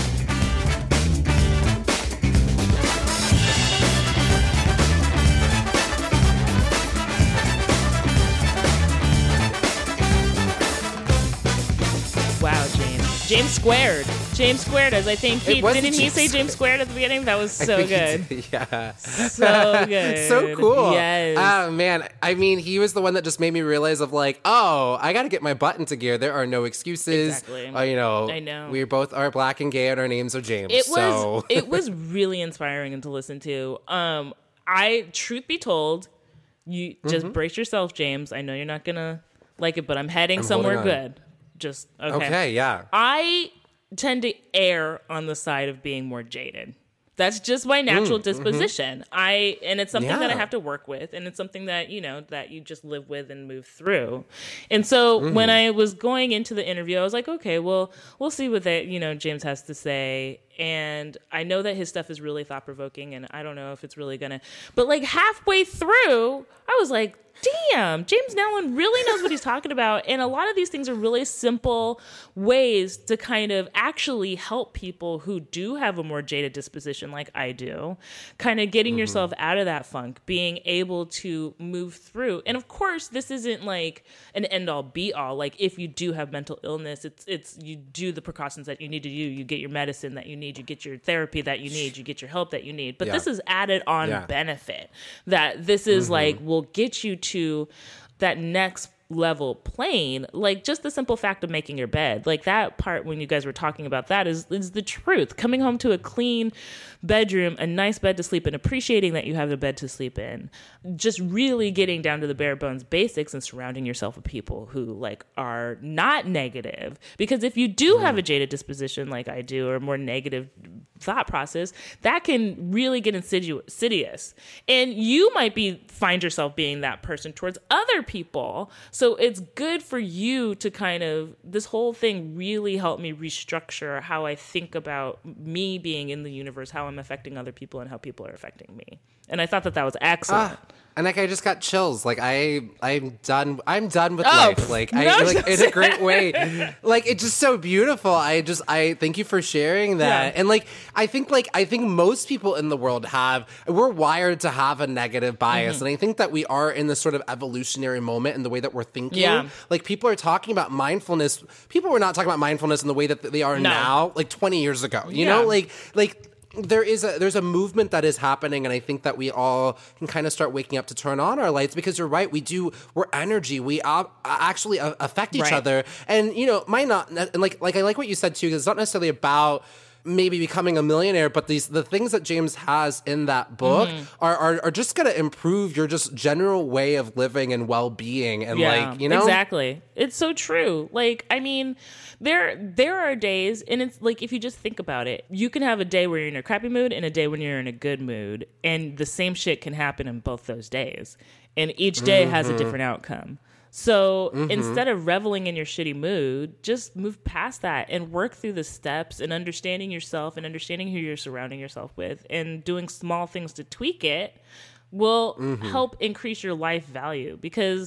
Wow, James. James squared. James squared, as I think he It wasn't didn't he James say James squared at the beginning? That was so I good. think he did, yeah. So good. So cool. Yes. Oh, man. I mean, he was the one that just made me realize of like, oh, I got to get my butt into gear. There are no excuses. Exactly. Uh, you know, I know. We both are black and gay and our names are James. It so. was it was really inspiring to listen to. Um, I truth be told, you just Mm-hmm. brace yourself, James. I know you're not gonna like it, but I'm heading I'm somewhere holding on. good. Just okay. Okay, yeah. I tend to err on the side of being more jaded. That's just my natural Mm, disposition. Mm-hmm. I and it's something that I Yeah. have to work with, and it's something that you know that you just live with and move through. And so Mm-hmm. when I was going into the interview, I was like, okay, well, we'll see what that you know James has to say. And I know that his stuff is really thought provoking, and I don't know if it's really gonna. But like halfway through, I was like, damn, James Nallon really knows what he's talking about. And a lot of these things are really simple ways to kind of actually help people who do have a more jaded disposition like I do, kind of getting mm-hmm. yourself out of that funk, being able to move through. And of course, this isn't like an end all be all. Like if you do have mental illness, it's, it's, you do the precautions that you need to do. You get your medicine that you need, you get your therapy that you need, you get your help that you need. But yeah. this is added on yeah. benefit that this is mm-hmm. like, will get you to that next level plane. Like just the simple fact of making your bed, like that part when you guys were talking about that is is the truth. Coming home to a clean bedroom, a nice bed to sleep in, appreciating that you have a bed to sleep in, just really getting down to the bare bones basics and surrounding yourself with people who like are not negative. Because if you do mm. have a jaded disposition like I do, or more negative thought process, that can really get insidious. And you might be find yourself being that person towards other people. So it's good for you to kind of, this whole thing really helped me restructure how I think about me being in the universe, how I'm affecting other people and how people are affecting me. And I thought that that was excellent. Ah. And like I just got chills. Like I, I'm done. I'm done with oh, life. Like I, no, like in a great way. Like it's just so beautiful. I just, I thank you for sharing that. Yeah. And like I think, like I think most people in the world have. We're wired to have a negative bias, mm-hmm. and I think that we are in this sort of evolutionary moment in the way that we're thinking. Yeah. Like people are talking about mindfulness. People were not talking about mindfulness in the way that they are no. now. Like twenty years ago. You yeah. know, like like. There is a there's a movement that is happening, and I think that we all can kind of start waking up to turn on our lights, because you're right, we do we're energy, we uh, actually uh, affect each right. other, and you know, might not and like like I like what you said too, because it's not necessarily about maybe becoming a millionaire, but these the things that James has in that book mm. are, are are just gonna improve your just general way of living and well-being, and yeah, like you know exactly, it's so true. Like I mean. There there are days, and it's like if you just think about it, you can have a day where you're in a crappy mood and a day when you're in a good mood, and the same shit can happen in both those days, and each day mm-hmm. has a different outcome. So mm-hmm. instead of reveling in your shitty mood, just move past that and work through the steps and understanding yourself and understanding who you're surrounding yourself with, and doing small things to tweak it will mm-hmm. help increase your life value. Because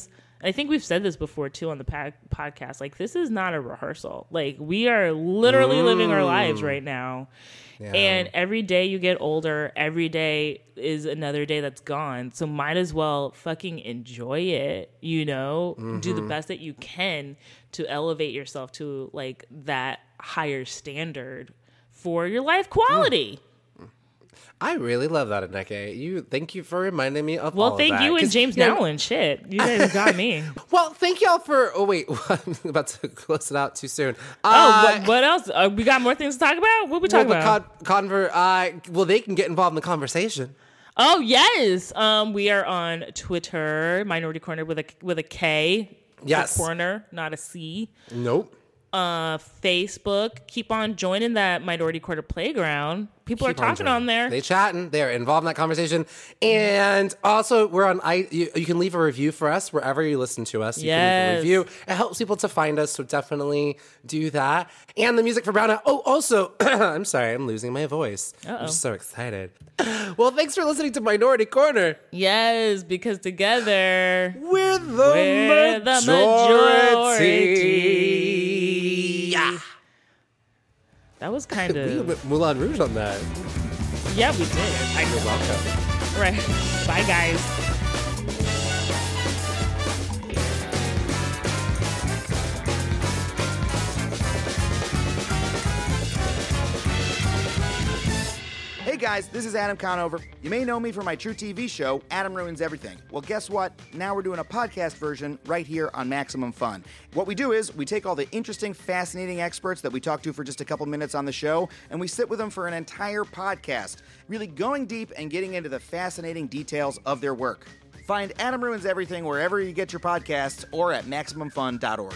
I think we've said this before too on the pa- podcast. Like, this is not a rehearsal. Like, we are literally mm. living our lives right now. Yeah. And every day you get older, every day is another day that's gone. So might as well fucking enjoy it, you know? Mm-hmm. Do the best that you can to elevate yourself to like that higher standard for your life quality. Mm. I really love that, Aneke. You, thank you for reminding me of well, all of that. Well, thank you and James you know, Nowlin. Shit, you guys got me. Well, thank y'all for. Oh wait, I'm about to close it out too soon. Oh, uh, what, what else? Uh, we got more things to talk about. What we talking well, about? Con- conver- uh, well, they can get involved in the conversation. Oh yes, um, we are on Twitter, Minority Corner with a with a K. Yes, corner, not a C. Nope. Uh, Facebook. Keep on joining that Minority Corner playground. People Keep are talking on, on there. They chatting. They are involved in that conversation. And also, we're on. I. You, you can leave a review for us wherever you listen to us. You yes. can leave a review. It helps people to find us. So definitely do that. And the music for Brown Out. Oh, also, I'm sorry, I'm losing my voice. Uh-oh. I'm just so excited. Well, thanks for listening to Minority Corner. Yes, because together we're the we're majority. The majority. Yeah. That was kind of... We went Moulin Rouge on that. Yeah, we did. I You're welcome. Right. Bye, guys. Hey guys, this is Adam Conover. You may know me from my True T V show, Adam Ruins Everything. Well, guess what? Now we're doing a podcast version right here on Maximum Fun. What we do is we take all the interesting, fascinating experts that we talk to for just a couple minutes on the show, and we sit with them for an entire podcast, really going deep and getting into the fascinating details of their work. Find Adam Ruins Everything wherever you get your podcasts or at Maximum Fun dot org.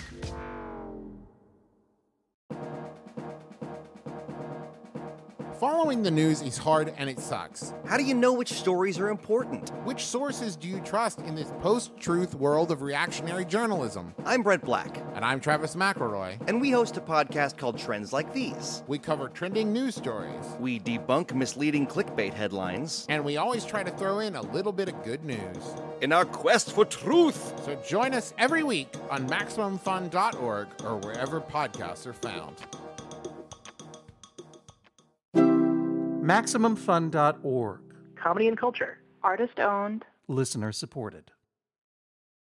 Following the news is hard and it sucks. How do you know which stories are important? Which sources do you trust in this post-truth world of reactionary journalism? I'm Brent Black. And I'm Travis McElroy. And we host a podcast called Trends Like These. We cover trending news stories. We debunk misleading clickbait headlines. And we always try to throw in a little bit of good news. In our quest for truth! So join us every week on Maximum Fun dot org or wherever podcasts are found. Maximum Fun dot org. Comedy and culture. Artist owned. Listener supported.